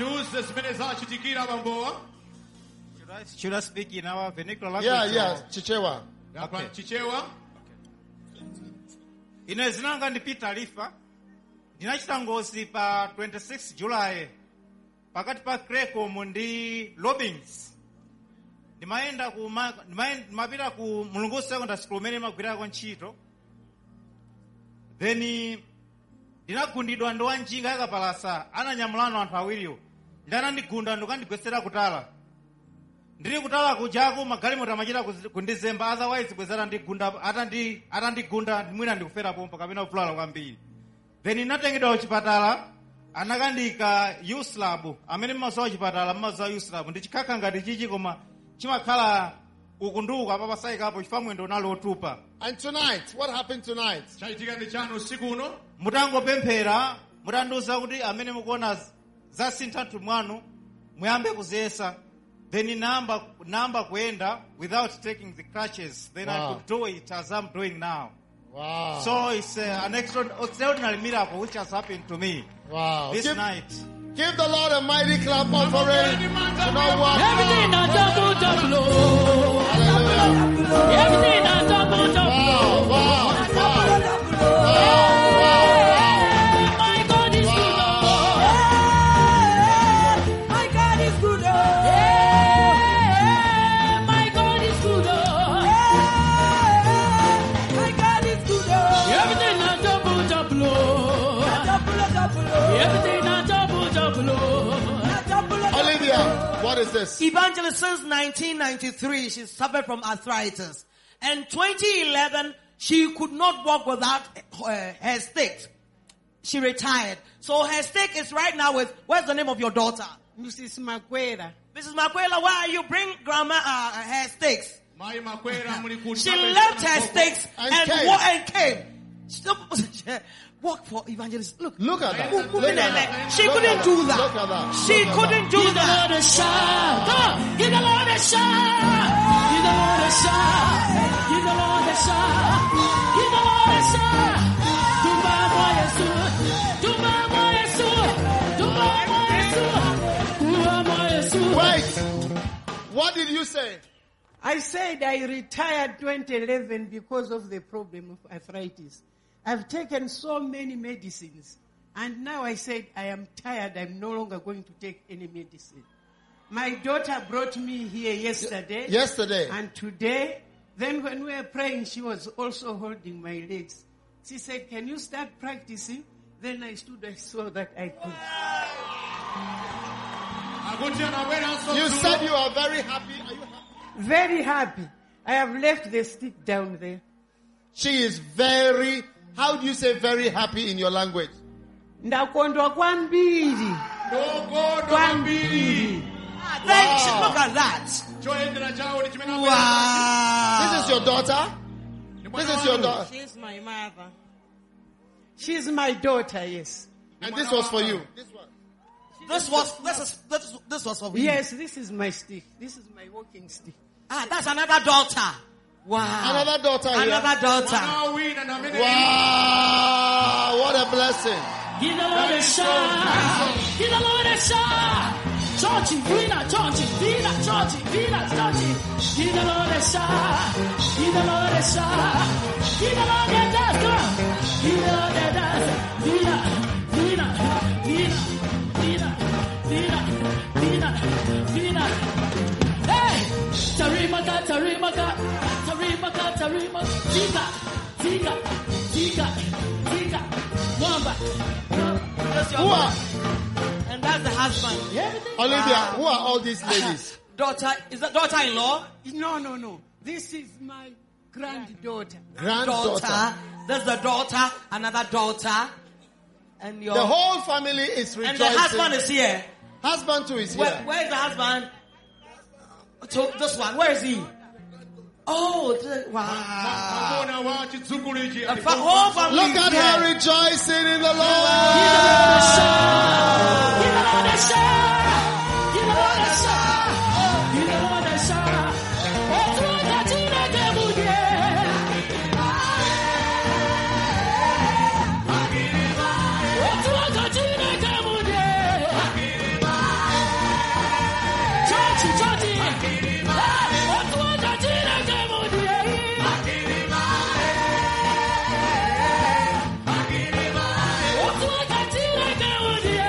Should I, should I speak in our vernacular language? Yeah, yeah, Chichewa. Okay. Chichewa. Inazinanga ndipi taarifa. Dinachita ngozi pa twenty-sixth July. Pakati pa Kreko mundi Lobings. Ndimaenda ku mapita ku Mulungu Secondary School mene magwira kwa ntchito. Then ndinagundidwa ndo wanjinga yakapalasa ananyamulano anthu awiriwo. Ndana ndigunda ndokandigwesera kutala. Ndiri kutala kujako magalimoto amachita kundizemba, otherwise kwezera ndigunda atandi atandigunda mwina ndikufera pompo kapena kulala kwambiri. Then natengedwa kuchipatala anakandika youth lab amene mmasawa chipatala mmasawa youth lab ndichikaka ngati chichi koma chimakhala ukunduka papasayikapo chifamwendo nalo otupa. And tonight, what happened tonight? Chaitika ndi chano usiku uno. Mutangopemphera mutanduza kuti amene mukuona za sinthantu mwanu muyambe kuzesa. Then number number kuenda without taking the crutches. Then wow. I could do it as I'm doing now. Wow. So it's uh, an extra, extraordinary miracle which has happened to me Wow. this Give, night. give the Lord a mighty clap offering. You know what? Everything a double double. Hallelujah. Everything a double double. Wow, wow, wow. My God is good. My God is good. My God is good. My God is good. Everything a double double. Everything a double double. Olivia, what is this? Evangelist, since nineteen ninety-three, she suffered from arthritis. And twenty eleven, she could not walk without uh, her stick. She retired. So her stick is right now with, where's the name of your daughter? Missus Makwera. Missus Makwela, why are you bring grandma uh, her sticks? She left her sticks And and, came. wa- and came. She walk for evangelist. Look. Look at that. Look Look at at that. that. She Look couldn't at do that. that. Look at that. She Look at couldn't do Give the that. Lord a shout. Come on. Give the Lord a shout. Give the Lord a shout. Give the Lord a shout. Give the Lord a shout. Tumba mo Yesu. Tumba mo Yesu. Tumba mo Yesu. Tumba mo Yesu. Wait. What did you say? I said I retired twenty eleven because of the problem of arthritis. I've taken so many medicines. And now I said I am tired. I'm no longer going to take any medicine. My daughter brought me here yesterday. Yesterday. And today. Then when we were praying, she was also holding my legs. She said, can you start practicing? Then I stood, I saw that I could. You said you are very happy. Are you happy? Very happy. I have left the stick down there. She is very, how do you say very happy in your language? Ndakondwa kwambiri. Kwambiri. Ah, thank you. Look at that. Wow. This is your daughter? This is your daughter. She's my mother. She's my daughter, yes. And this was for you. This one. This was this is this, this was for me. Yes, this is my stick. This is my walking stick. Ah, that's another daughter. Wow. Another daughter here. Another daughter. Wow, what a blessing. Give the Lord a shout. Give the Lord a shout. Churchy, Vina, churchy, Vina, churchy, Vina, churchy. Give the Lord a shout. Give the Lord a shout. Give the Lord a dance. Come on. Give the Lord a dance. Vina, Vina, Vina, Vina, Vina, Vina, Vina. Hey! Tarimaka, Tarimaka, Tarimaka, Tarimaka. Tika, Tika, Tika, Tika. Wamba. That's your Who are, and that's the husband. Olivia, Wow. who are all these ladies? Daughter, is that daughter-in-law? No, no, no. This is my granddaughter. Granddaughter. Daughter. That's the daughter, another daughter. And your The whole family is and rejoicing. the husband is here. Husband too is Where, here. where is the husband? So this one, where is he? Oh, the, wow. The fa- whole family Look is at here. her rejoicing in the Give the Lord. Lord a shout. Give the Lord a shout. Give the Lord a shout. Give the Lord a shout. Otu akachine kemuye. Otu akachine kemuye. Churchy, churchy. Otu akachine kemuye. Otu akachine kemuye.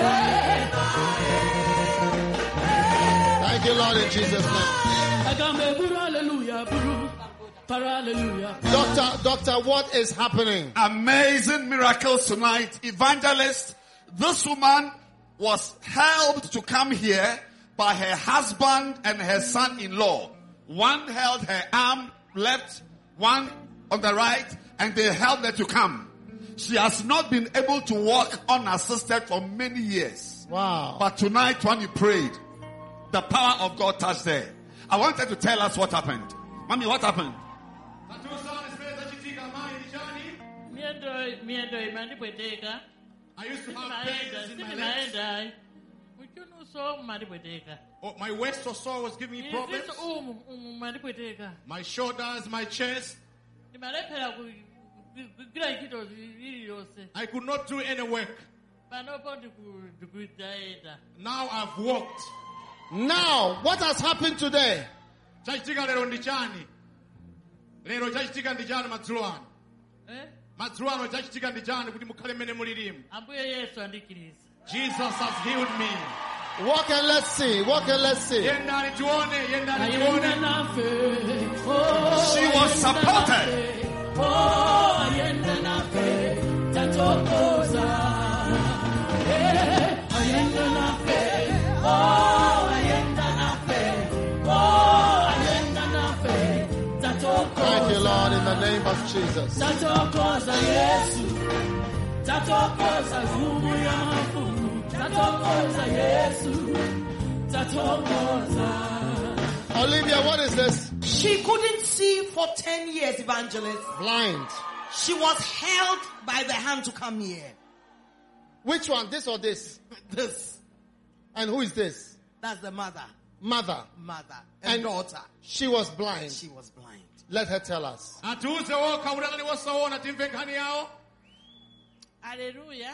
Thank you, Lord, in Jesus' name. Agambe buru hallelujah, buru. Para hallelujah. Doctor, doctor, what is happening? Amazing miracles tonight. Evangelist, this woman was helped to come here by her husband and her son-in-law. One held her arm left, one on the right, and they helped her to come. She has not been able to walk unassisted for many years. Wow. But tonight when you prayed, the power of God touched her. I wanted to tell us what happened. Mommy, what happened? Miendo, miendo imandipweteka. I used to have pains in my legs. Naenda. Uchuno so mandipweteka. Oh, my waist or so was giving me problems. Umu, umu mandipweteka. My shoulders, my chest. Nimalephera ku I could not do any work. Now I've walked. Now, what has happened today? Chachitika lero ndichani? Lero chachitika ndichani madzulo ano? Eh? Madzulo ano chachitika ndichani kuti mukhale mmene mulirimu? Ambuye Yesu andikiriza. Jesus has healed me. Walk and let's see. Walk and let's see. Yendani tuone, yendani tuone. She was supported. Oh, yendana fe, tatokoza. Eh, yendana fe. Oh, yendana fe. Oh, yendana fe, tatokoza. Thank you, Lord, in the name of Jesus. Tatokoza Yesu. Tatokoza zumu ya mafumu. Tatokoza Yesu. Tatokoza. Olivia, what is this? She couldn't see for ten years, evangelist. Blind. She was held by the hand to come here. Which one? This or this? This. And who is this? That's the mother. Mother. Mother. And, And daughter. She was blind. She was blind. Let her tell us. Hallelujah.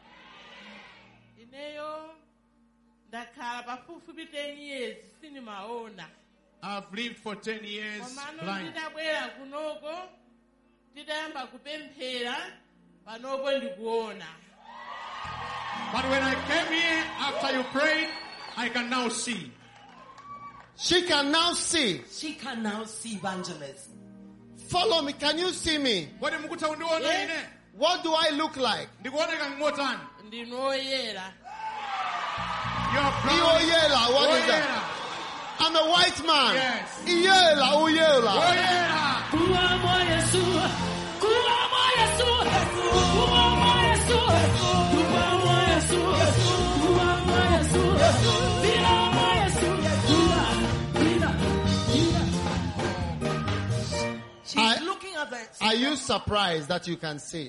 Ineyo ndakhala pafupifupi ten years sinimaona. I've lived for ten years Komano blind. ndidabwera kunoko ndidayamba kupemphera panopo ndikuona. But when I came here, after you prayed, I can now see. She can now see. She can now see, evangelist. Follow me. Can you see me? What do What do I look like? Ndinoyera. You're brown. Ioyela, what is that? I'm a white man. Yes. Iyela, uyela. Oyera. Kuamo Yesu. Kuamo Yesu. Kuamo Yesu. Kuamo Yesu. Kuamo Yesu. Kuamo Yesu. She's I- looking at the... Are you surprised that you can see?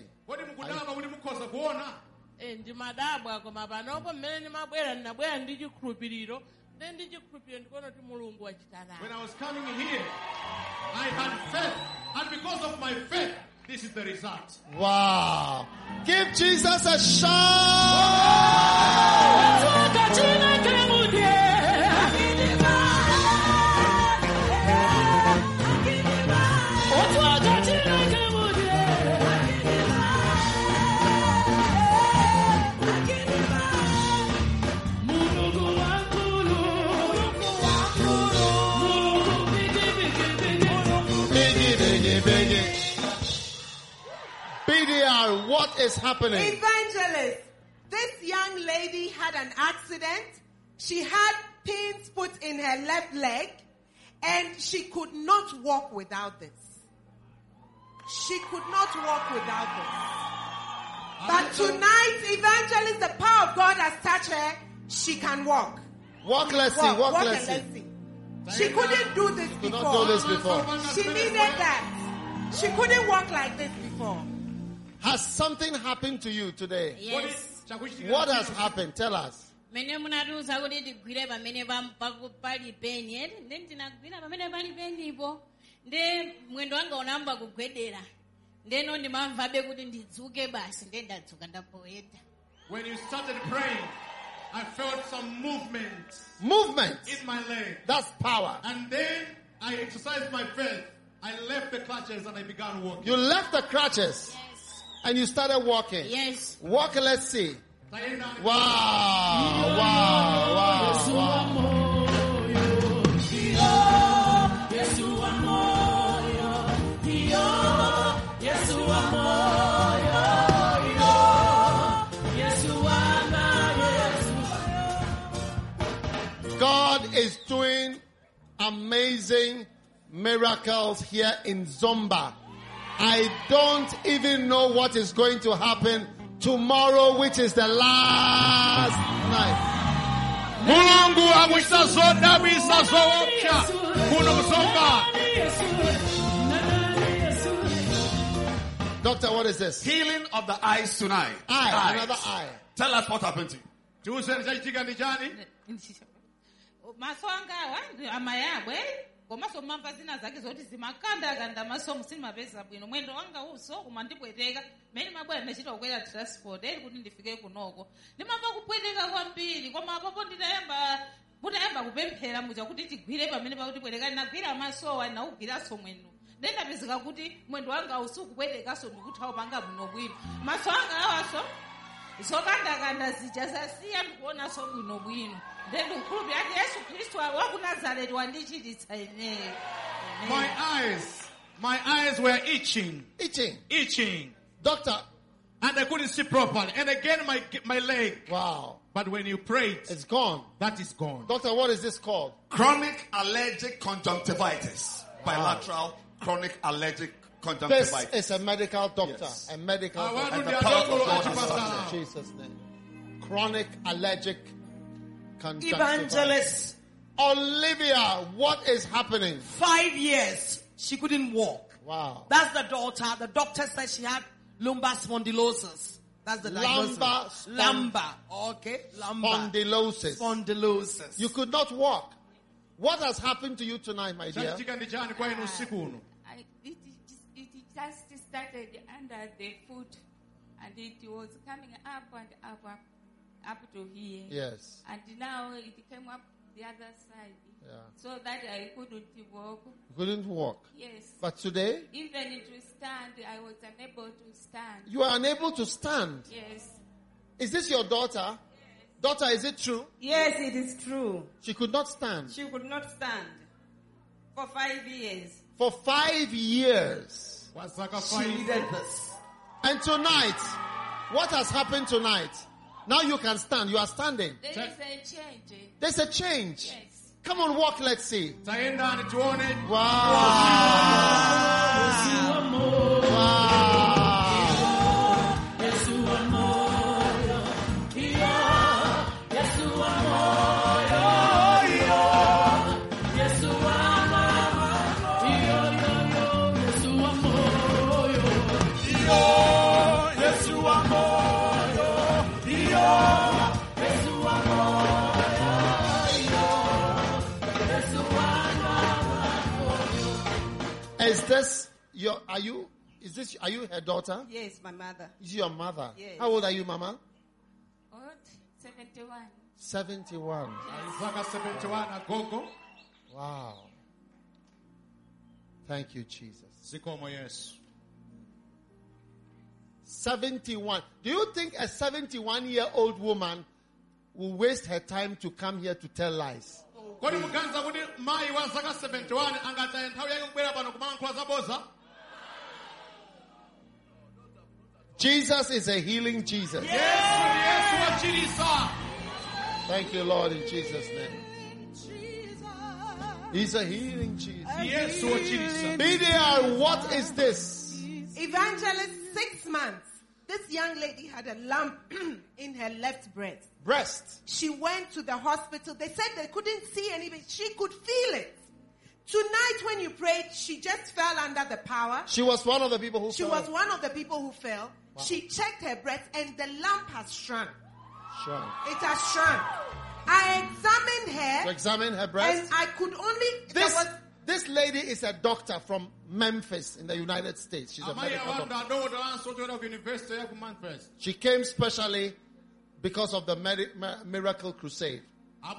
Ndimadabwa koma panopo mmene ndimabwera ndinabwera ndi chikhulupiriro ndi ndi chikhulupiriro ndikuona kuti Mulungu wachitana. When I was coming here, I had faith. And because of my faith, this is the result. Wow. Give Jesus a shout. B D R, what is happening? Evangelist, this young lady had an accident. She had pins put in her left leg and she could not walk without this. She could not walk without this. But tonight, evangelist, the power of God has touched her. She can walk. Walk, let's see. Walk, Walk, walk let's and see. let's see. She couldn't do this Could before. not do this before. She needed that. She couldn't walk like this before. Has something happened to you today? Yes. What has happened? Tell us. Mene munatuza kuti ndigwire pamene pali peni eti ndi ndinagwira pamene pali penipo ndi mwendo wanga unamba kugwedera ndeno ndimamvabe kuti ndidzuke basi ndi ndadzuka ndapoyeda. When you started praying, I felt some movement. Movement. In my leg. That's power. And then I exercised my faith. I left the clutches and I began walking. You left the crutches. Yes. And you started walking. Yes. Walk, let's see. Wow, wow, wow, wow. God is doing amazing miracles here in Zomba. I don't even know what is going to happen tomorrow, which is the last night. Mulungu akuchita zodabwitsa zoopsa kuno Zomba. Doctor, what is this? Healing of the eyes tonight. Eye, Eyes. another eye. Tell us what happened to you. Tiwuzeni chachitika ndi chani? Maso angawa amayabwe komanso mamva zina zake zoti zimakanda kanda masomo sinimapeza bwino mwendo wanga uso kumandipweteka mene mabwera ndachita kukwera transport eri kuti ndifike kunoko ndimamva kupweteka kwambiri koma apapo nditayamba mutayamba kupemphera muja kuti tigwire pamene pakuti pweteka ndinagwira masowa ndinawugwiranso mwendo ndendapezeka kuti mwendo wanga usukupwetekaso ndikuthawo panga bwino bwino maso anga awaso zokandakanda zija zasiya ndikuonanso bwino bwino ndendikhulupirira kuti Yesu Khristu wa ku Nazareti wandichititsa ineyo. My eyes, my eyes were itching. Itching. Itching. Doctor. And I couldn't see properly. And again, my my leg. Wow. But when you prayed, it's gone. That is gone. Doctor, what is this called? Chronic allergic conjunctivitis. Wow. Bilateral chronic allergic conjunctivitis. This is a medical doctor. Yes. A medical uh, doctor. And the power of God in Jesus' name. Chronic allergic conjunctivitis. Evangelist Olivia, what is happening? Five years. She couldn't walk. Wow. That's the daughter. The doctor said she had lumbar spondylosis. That's the diagnosis. Lumbar. Lumbar. Okay. Lumbar. Spondylosis. Spondylosis. You could not walk. What has happened to you tonight, my dear? I, it, it just started under the foot, and it was coming up and up, up, up to here. Yes. And now it came up the other side. Yeah. So that I couldn't walk. You couldn't walk? Yes. But today? Even to stand, I was unable to stand. You are unable to stand? Yes. Is this your daughter? Yes. Daughter, is it true? Yes, it is true. She could not stand? She could not stand. For five years. For five years. She needed this. And tonight, what has happened tonight? Now you can stand. You are standing. There is a change. There's a change. Yes. Come on, walk, let's see. Wow. Wow. Wow. Is this your, are you, is this, are you her daughter? Yes, my mother. Is your mother? Yes. How old are you, Mama? Old, seventy-one. seventy-one. seventy-one. Wow. Thank you, Jesus. seventy-one. Do you think a seventy-one-year-old woman will waste her time to come here to tell lies? Jesus is a healing Jesus. Thank you, Lord, in Jesus' name. He's a healing Jesus. B D R, what is this? Evangelist, six months. This young lady had a lump in her left breast. Breast. She went to the hospital. They said they couldn't see anything. She could feel it. Tonight when you prayed, she just fell under the power. She was one of the people who she fell. She was one of the people who fell. Wow. She checked her breast and the lump has shrunk. Shrunk. It has shrunk. I examined her. To examine her breast? And I could only... This, was, this lady is a doctor from Memphis in the United States. She's a medical doctor. She came specially because of the Miracle Crusade. I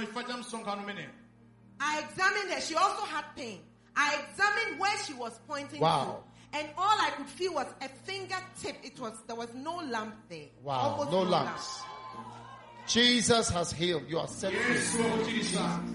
examined her. She also had pain. I examined where she was pointing wow. to. And all I could feel was a fingertip. It was, there was no lump there. Wow, Almost no, no lumps. Lump. Jesus has healed. You are set free. Yes,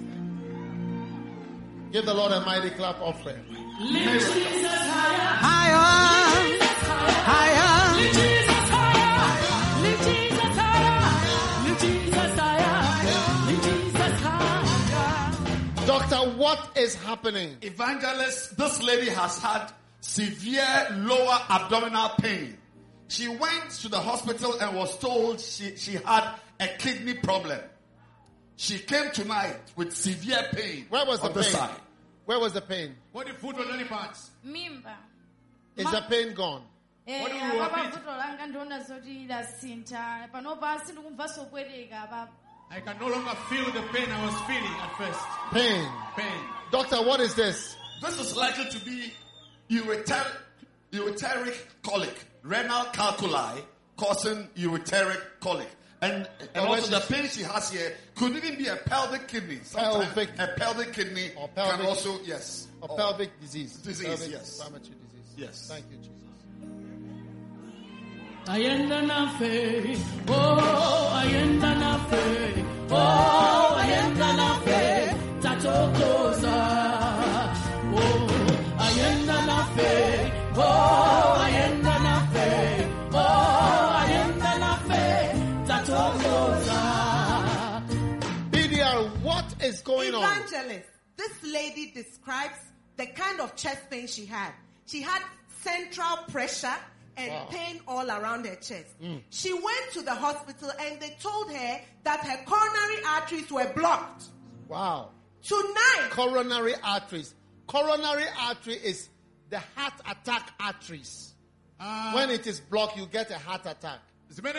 Give the Lord a mighty clap offering. Lift Jesus higher. Higher. Higher. Lift Jesus higher. Lift Jesus higher. Lift Jesus higher. Lift Jesus higher. Doctor, what is happening? Evangelist, this lady has had severe lower abdominal pain. She went to the hospital and was told she, she had a kidney problem. She came tonight with severe pain. Where was the on pain? Side. Where was the pain? What the foot on any parts? Mimba. Is the pain gone? Eh, What do you ababa repeat? vuto langa ndona zoti la sinta. Panopa sindikumva sokwereka baba. I can no longer feel the pain I was feeling at first. Pain. Pain. Doctor, what is this? This is likely to be ureter- ureteric colic, renal calculi causing ureteric colic. And, and also the pain she has here could even be a pelvic kidney. Sometimes pelvic. A pelvic kidney or pelvic, can also, yes. Or, or pelvic disease. Disease, pelvic yes. Inflammatory disease. Yes. Thank you, Jesus. Ayenda na fe, oh, ayenda na fe, oh, ayenda na fe, tatokoza, oh, ayenda na fe, oh, ayenda na fe, oh, ayenda na fe, tatokoza. B D R, what is going Evangelist, on? Evangelist, this lady describes the kind of chest pain she had. She had central pressure and wow. pain all around her chest. Mm. She went to the hospital and they told her that her coronary arteries were blocked. Wow. Tonight. Coronary arteries. Coronary artery is the heart attack arteries. Uh, when it is blocked, you get a heart attack. Tonight,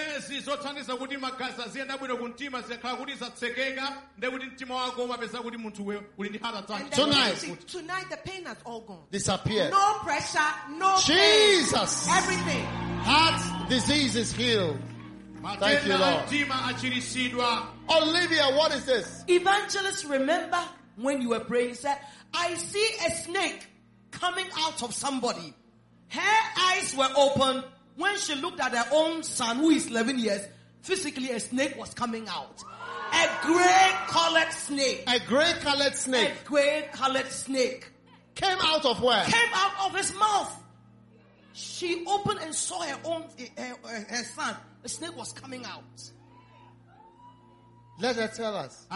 tonight the pain has all gone. Disappeared. No pressure, no Jesus. pain. Everything. Heart disease is healed. Thank you, Lord. Olivia, what is this? Evangelist, remember when you were praying, you said, I see a snake coming out of somebody. Her eyes were open. When she looked at her own son, who is eleven years, physically a snake was coming out. A gray-colored snake. A gray-colored snake. A gray-colored snake. Came out of where? Came out of his mouth. She opened and saw her own, her, her, her son. The snake was coming out. Let her tell us.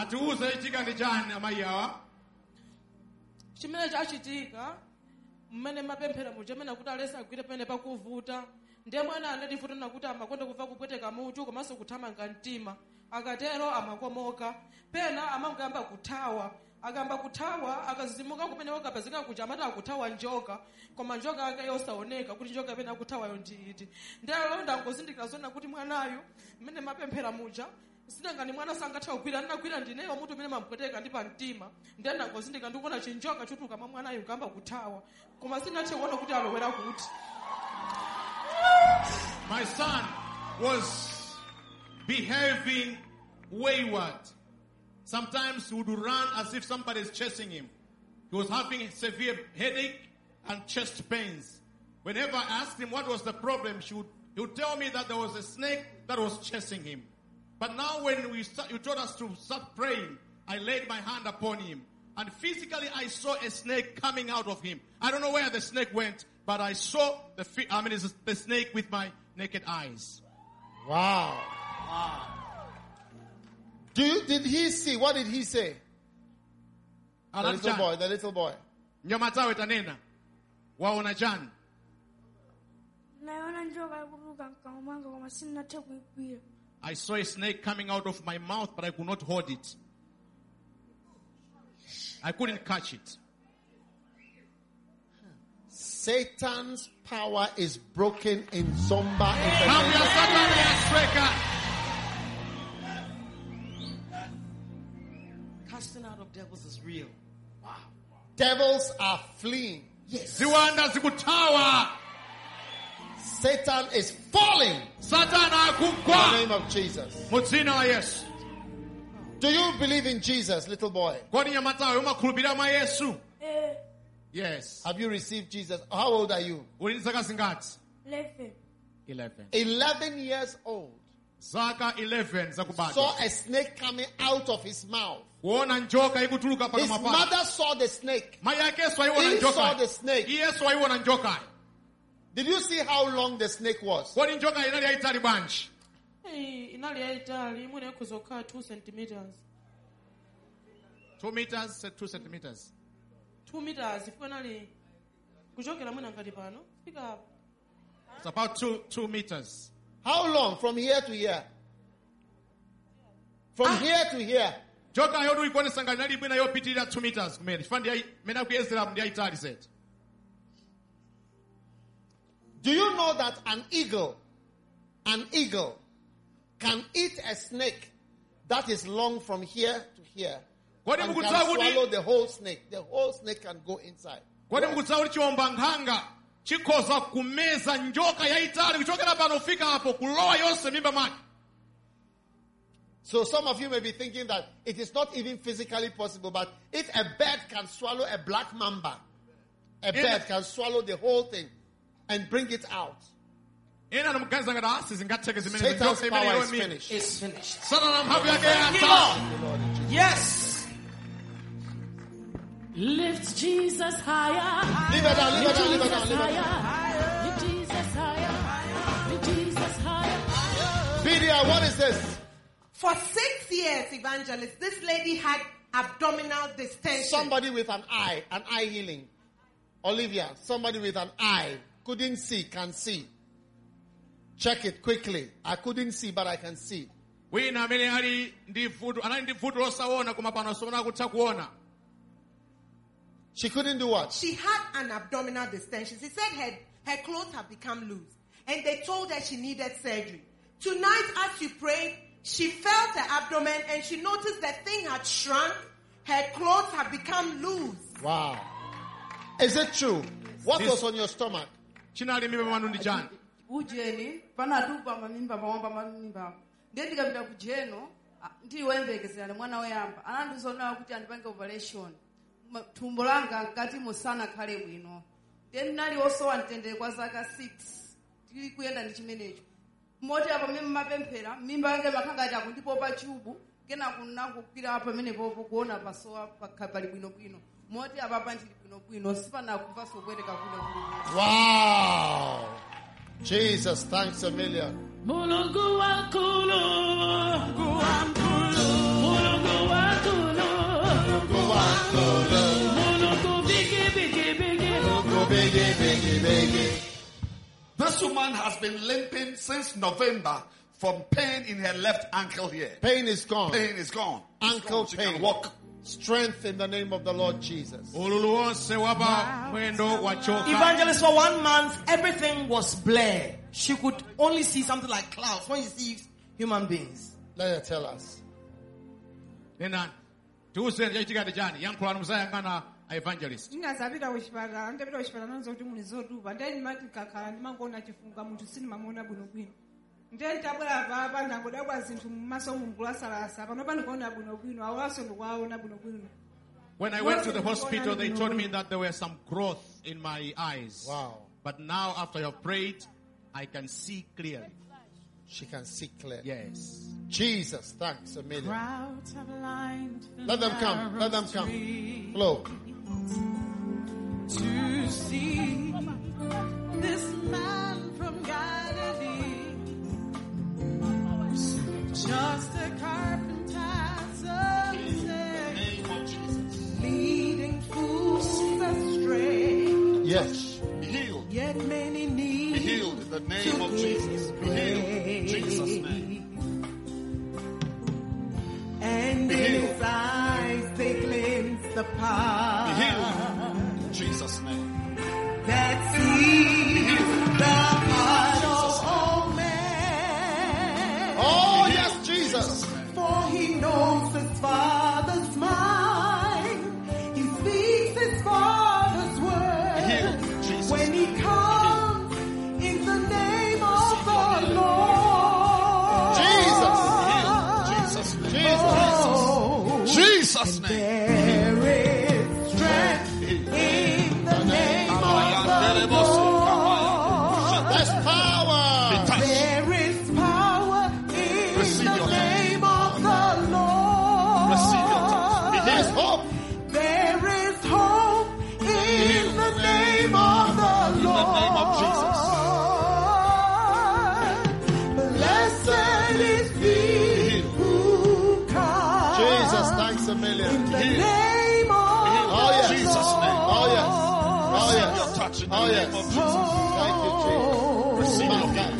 mmene mapemphera muja mmene akuti alesa agwire pene pakuvuta ndiye mwana anadifuta nakuti amakonda kuva kupweteka mutu komanso kuthamanga mtima akatero amakomoka pena amangamba kuthawa akamba kuthawa akazimuka kumene wakapezeka kuja amati akuthawa njoka koma njoka ake yosaoneka kuti njoka pena akuthawayo ndiiti ndiye londa ngozindikira zona kuti mwanayo mmene mapemphera muja sinangani mwana sangatha kugwira ndinagwira ndineyo mutu mmene mampweteka ndi pa mtima ndiye ndangozindikira ndikuona chinjoka chutuka mwa mwanayo ngamba kuthawa koma sinathe kuona kuti alowera kuti. My son was behaving wayward. Sometimes he would run as if somebody is chasing him. He was having a severe headache and chest pains. Whenever I asked him what was the problem, she would, he would tell me that there was a snake that was chasing him. But now when we start, you told us to start praying, I laid my hand upon him. And physically I saw a snake coming out of him. I don't know where the snake went, but I saw the, I mean, the snake with my naked eyes. Wow. Wow. Do you, did he see? What did he say? The little boy, the little boy. Nyamatawe tanena. Waona jana. I saw a snake coming out of my mouth, but I could not hold it. I couldn't catch it. Satan's power is broken in Zomba. Casting out of devils is real. Wow. Devils are fleeing. Yes. Satan is falling. In the name of Jesus. Yes. Do you believe in Jesus, little boy? Yes. Have you received Jesus? How old are you? Eleven. Eleven. Eleven years old. Zaka eleven. Saw a snake coming out of his mouth. His mother saw the snake. He saw the snake. Did you see how long the snake was? Hey, inali yaitali imwe yakuzoka two centimeters. Two meters, two centimeters. Two meters. If inali kuchokera mwina ngati pano. Pick up. It's about two two meters. How long? From here to here. From ah. here to here. Joka yodu ikone sanga nali bwina yopitirira two meters kumene. Chifandi mena kuyezera ndi yaitali said. Do you know that an eagle, an eagle can eat a snake that is long from here to here and can swallow the whole snake. The whole snake can go inside. Kodi mukutsawa kuti chiwomba nkhanga chikhoza kumeza njoka yaitali kuchokera pano ufika hapo kulowa yonse mimba mwake. So some of you may be thinking that it is not even physically possible, but if a bird can swallow a black mamba, a bird can swallow the whole thing and bring it out. Satan's power is finished. It's finished. Yes. Lift Jesus higher. Leave it down, leave it down, leave it down, leave it down. Lift Jesus higher. Lift Jesus higher. Vidya, what is this? For six years, evangelist, this lady had abdominal distension. Somebody with an eye, an eye healing. Olivia, somebody with an eye, couldn't see, can see. Check it quickly. I couldn't see, but I can see. She couldn't do what? She had an abdominal distension. She said her, her clothes have become loose. And they told her she needed surgery. Tonight, as you prayed, she felt her abdomen and she noticed that thing had shrunk. Her clothes had become loose. Wow. Is it true? What was on your stomach? Ujeni, panatupa mamimba pamwamba mamimba. Ndiye ndikapita kujeno, ndiwembekezera mwana woyamba. Anandizona kuti andipange operation. Tumbo langa ngati musana khale bwino. Ndiye ndinali osowa mtendere kwa zaka six. Tili kuyenda ndi chimenecho. Moti apa mimi mapemphera, mimba yange makhanga ati akundipopa chubu, kena kunakupira apa pamene popo kuona pasowa pali bwino bwino. Moti apa pandili bwino bwino, sipana kumva sobwereka bwino bwino. Wow. Jesus, thanks a million. Mulungu wakulu, Mulungu wakulu, Mulungu wakulu, Mulungu wakulu, Mulungu bigi bigi bigi, Mulungu bigi bigi bigi. This woman has been limping since November from pain in her left ankle here. Pain is gone. Pain is gone. Ankle She pain. can walk. Strength in the name of the Lord Jesus. Evangelist, for one month, everything was blurred. She could only see something like clouds when you see human beings. Let her tell us. Evangelist. Ndinazapita kuchipatala, ndapita kuchipatala nanzo kuti muli zotupa. Ndiye ndimati kakhala ndimangoona chifunga munthu sindimamuona bwinobwino. Ndiye nditabwera papa ndangodabwa zinthu m'maso Mulungu lasalasa. Pano pandikuona bwinobwino, awaso ndikuwaona bwinobwino. When I went to the hospital, they told me that there were some growth in my eyes. Wow. But now, after you have prayed, I can see clearly. She can see clearly. Yes. Jesus, thanks a million. Crowds have lined the Let them come. Let them come. Flow. To see this man from Galilee, just a carpenter's son, leading fools astray. Yes. Be healed. Yet many need Be healed in the name of Jesus. Be healed in Jesus' name. And Be in healed. his eyes they glimpse the power. Be healed in Jesus' name. That sees the heart of all men. Oh, yes, Jesus. For he knows his Father's mind. He speaks his Father's word. Healed, Jesus. When he comes in the name of the Lord. Jesus. Jesus' name. Jesus. Jesus' name. There is strength in the name of the Lord. There's power. There is power in Receive the your name of the Lord. Receive your touch. Be There's healed. hope. There is hope in the name of the In Lord. the name of Jesus. Blessed is he who comes Jesus, thanks a in million. the Healed. name of Oh, the yes. Jesus' name. Oh, yes. Oh, Receive yes. your touch in the Oh, name yes. of Jesus. Thank you, Jesus. Receive your healing.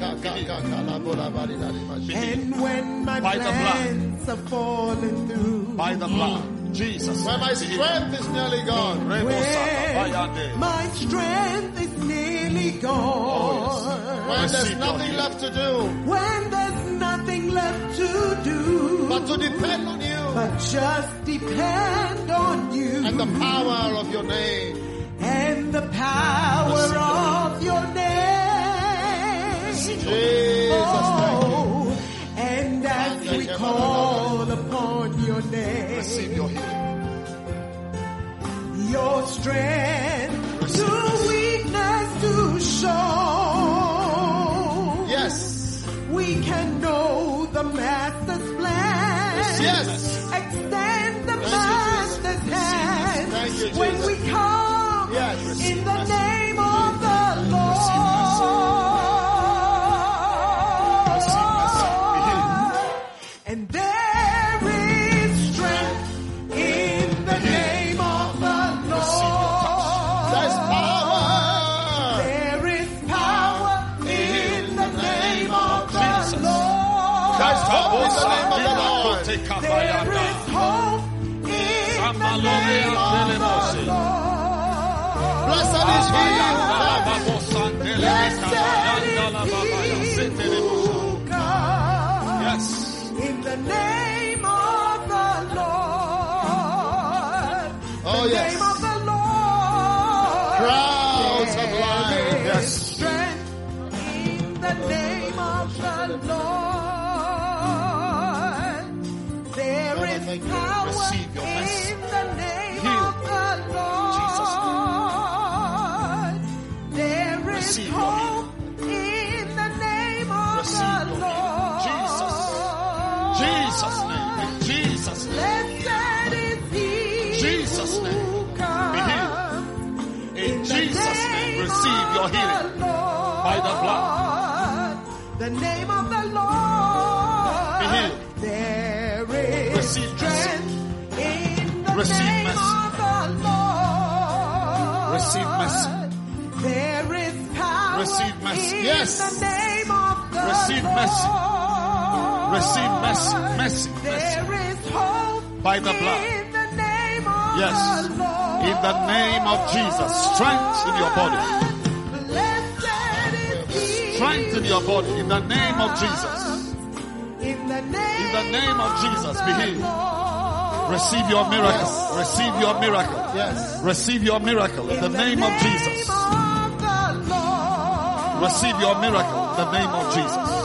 And when my By the blood. plans are falling through, By the blood. Jesus. When my strength is nearly gone. when my strength is nearly gone, When there's Receive your nothing healing. left to do when there's nothing left to do but to depend on you. but just depend on you. And the power of your name. And the power of your name. Jesus, oh, and as we call upon your name, receive your healing. Your strength to weakness to show. Yes. We can know the Master's plan. Yes. Extend the Master's hand when we come yes. in the name of the Lord. And there is strength in the name of the Lord. There's power. There is power in the name of the Lord. There's hope in the name of the Lord. There is hope in the name of the Lord. Blessed is he. Blessed is he who comes. Yes. In the name of the Lord. Oh, the yes. name of the Lord. Crowds of life. Yes. Strength in the name of the Lord. There is power Receive your blessing. in the name Heal. of the Lord. There is Receive your hope in the name of Receive the your Lord. Jesus. Jesus' name. In Jesus' name. Blessed is he Jesus' name. who comes. Be healed. In Jesus' name. Receive your healing. By the blood. The name of the Lord. Be healed. There is Receive strength in the Receive name mercy. of the Lord. Receive mercy. There is power Receive mercy. in Yes. the name of the Receive Lord. mercy. Receive mercy. Mercy. Mercy. There is hope By the blood. in the name of Yes. the Lord. In the name of Jesus. Strength in your body. Blessed is he Strength in your body. In the name of Jesus. in the name, In the name of Jesus. Be of the healed. Lord. Receive your miracle. Receive your miracle. Yes. Receive your miracle in the name of Jesus. of the Lord. Receive your miracle in the name of Jesus.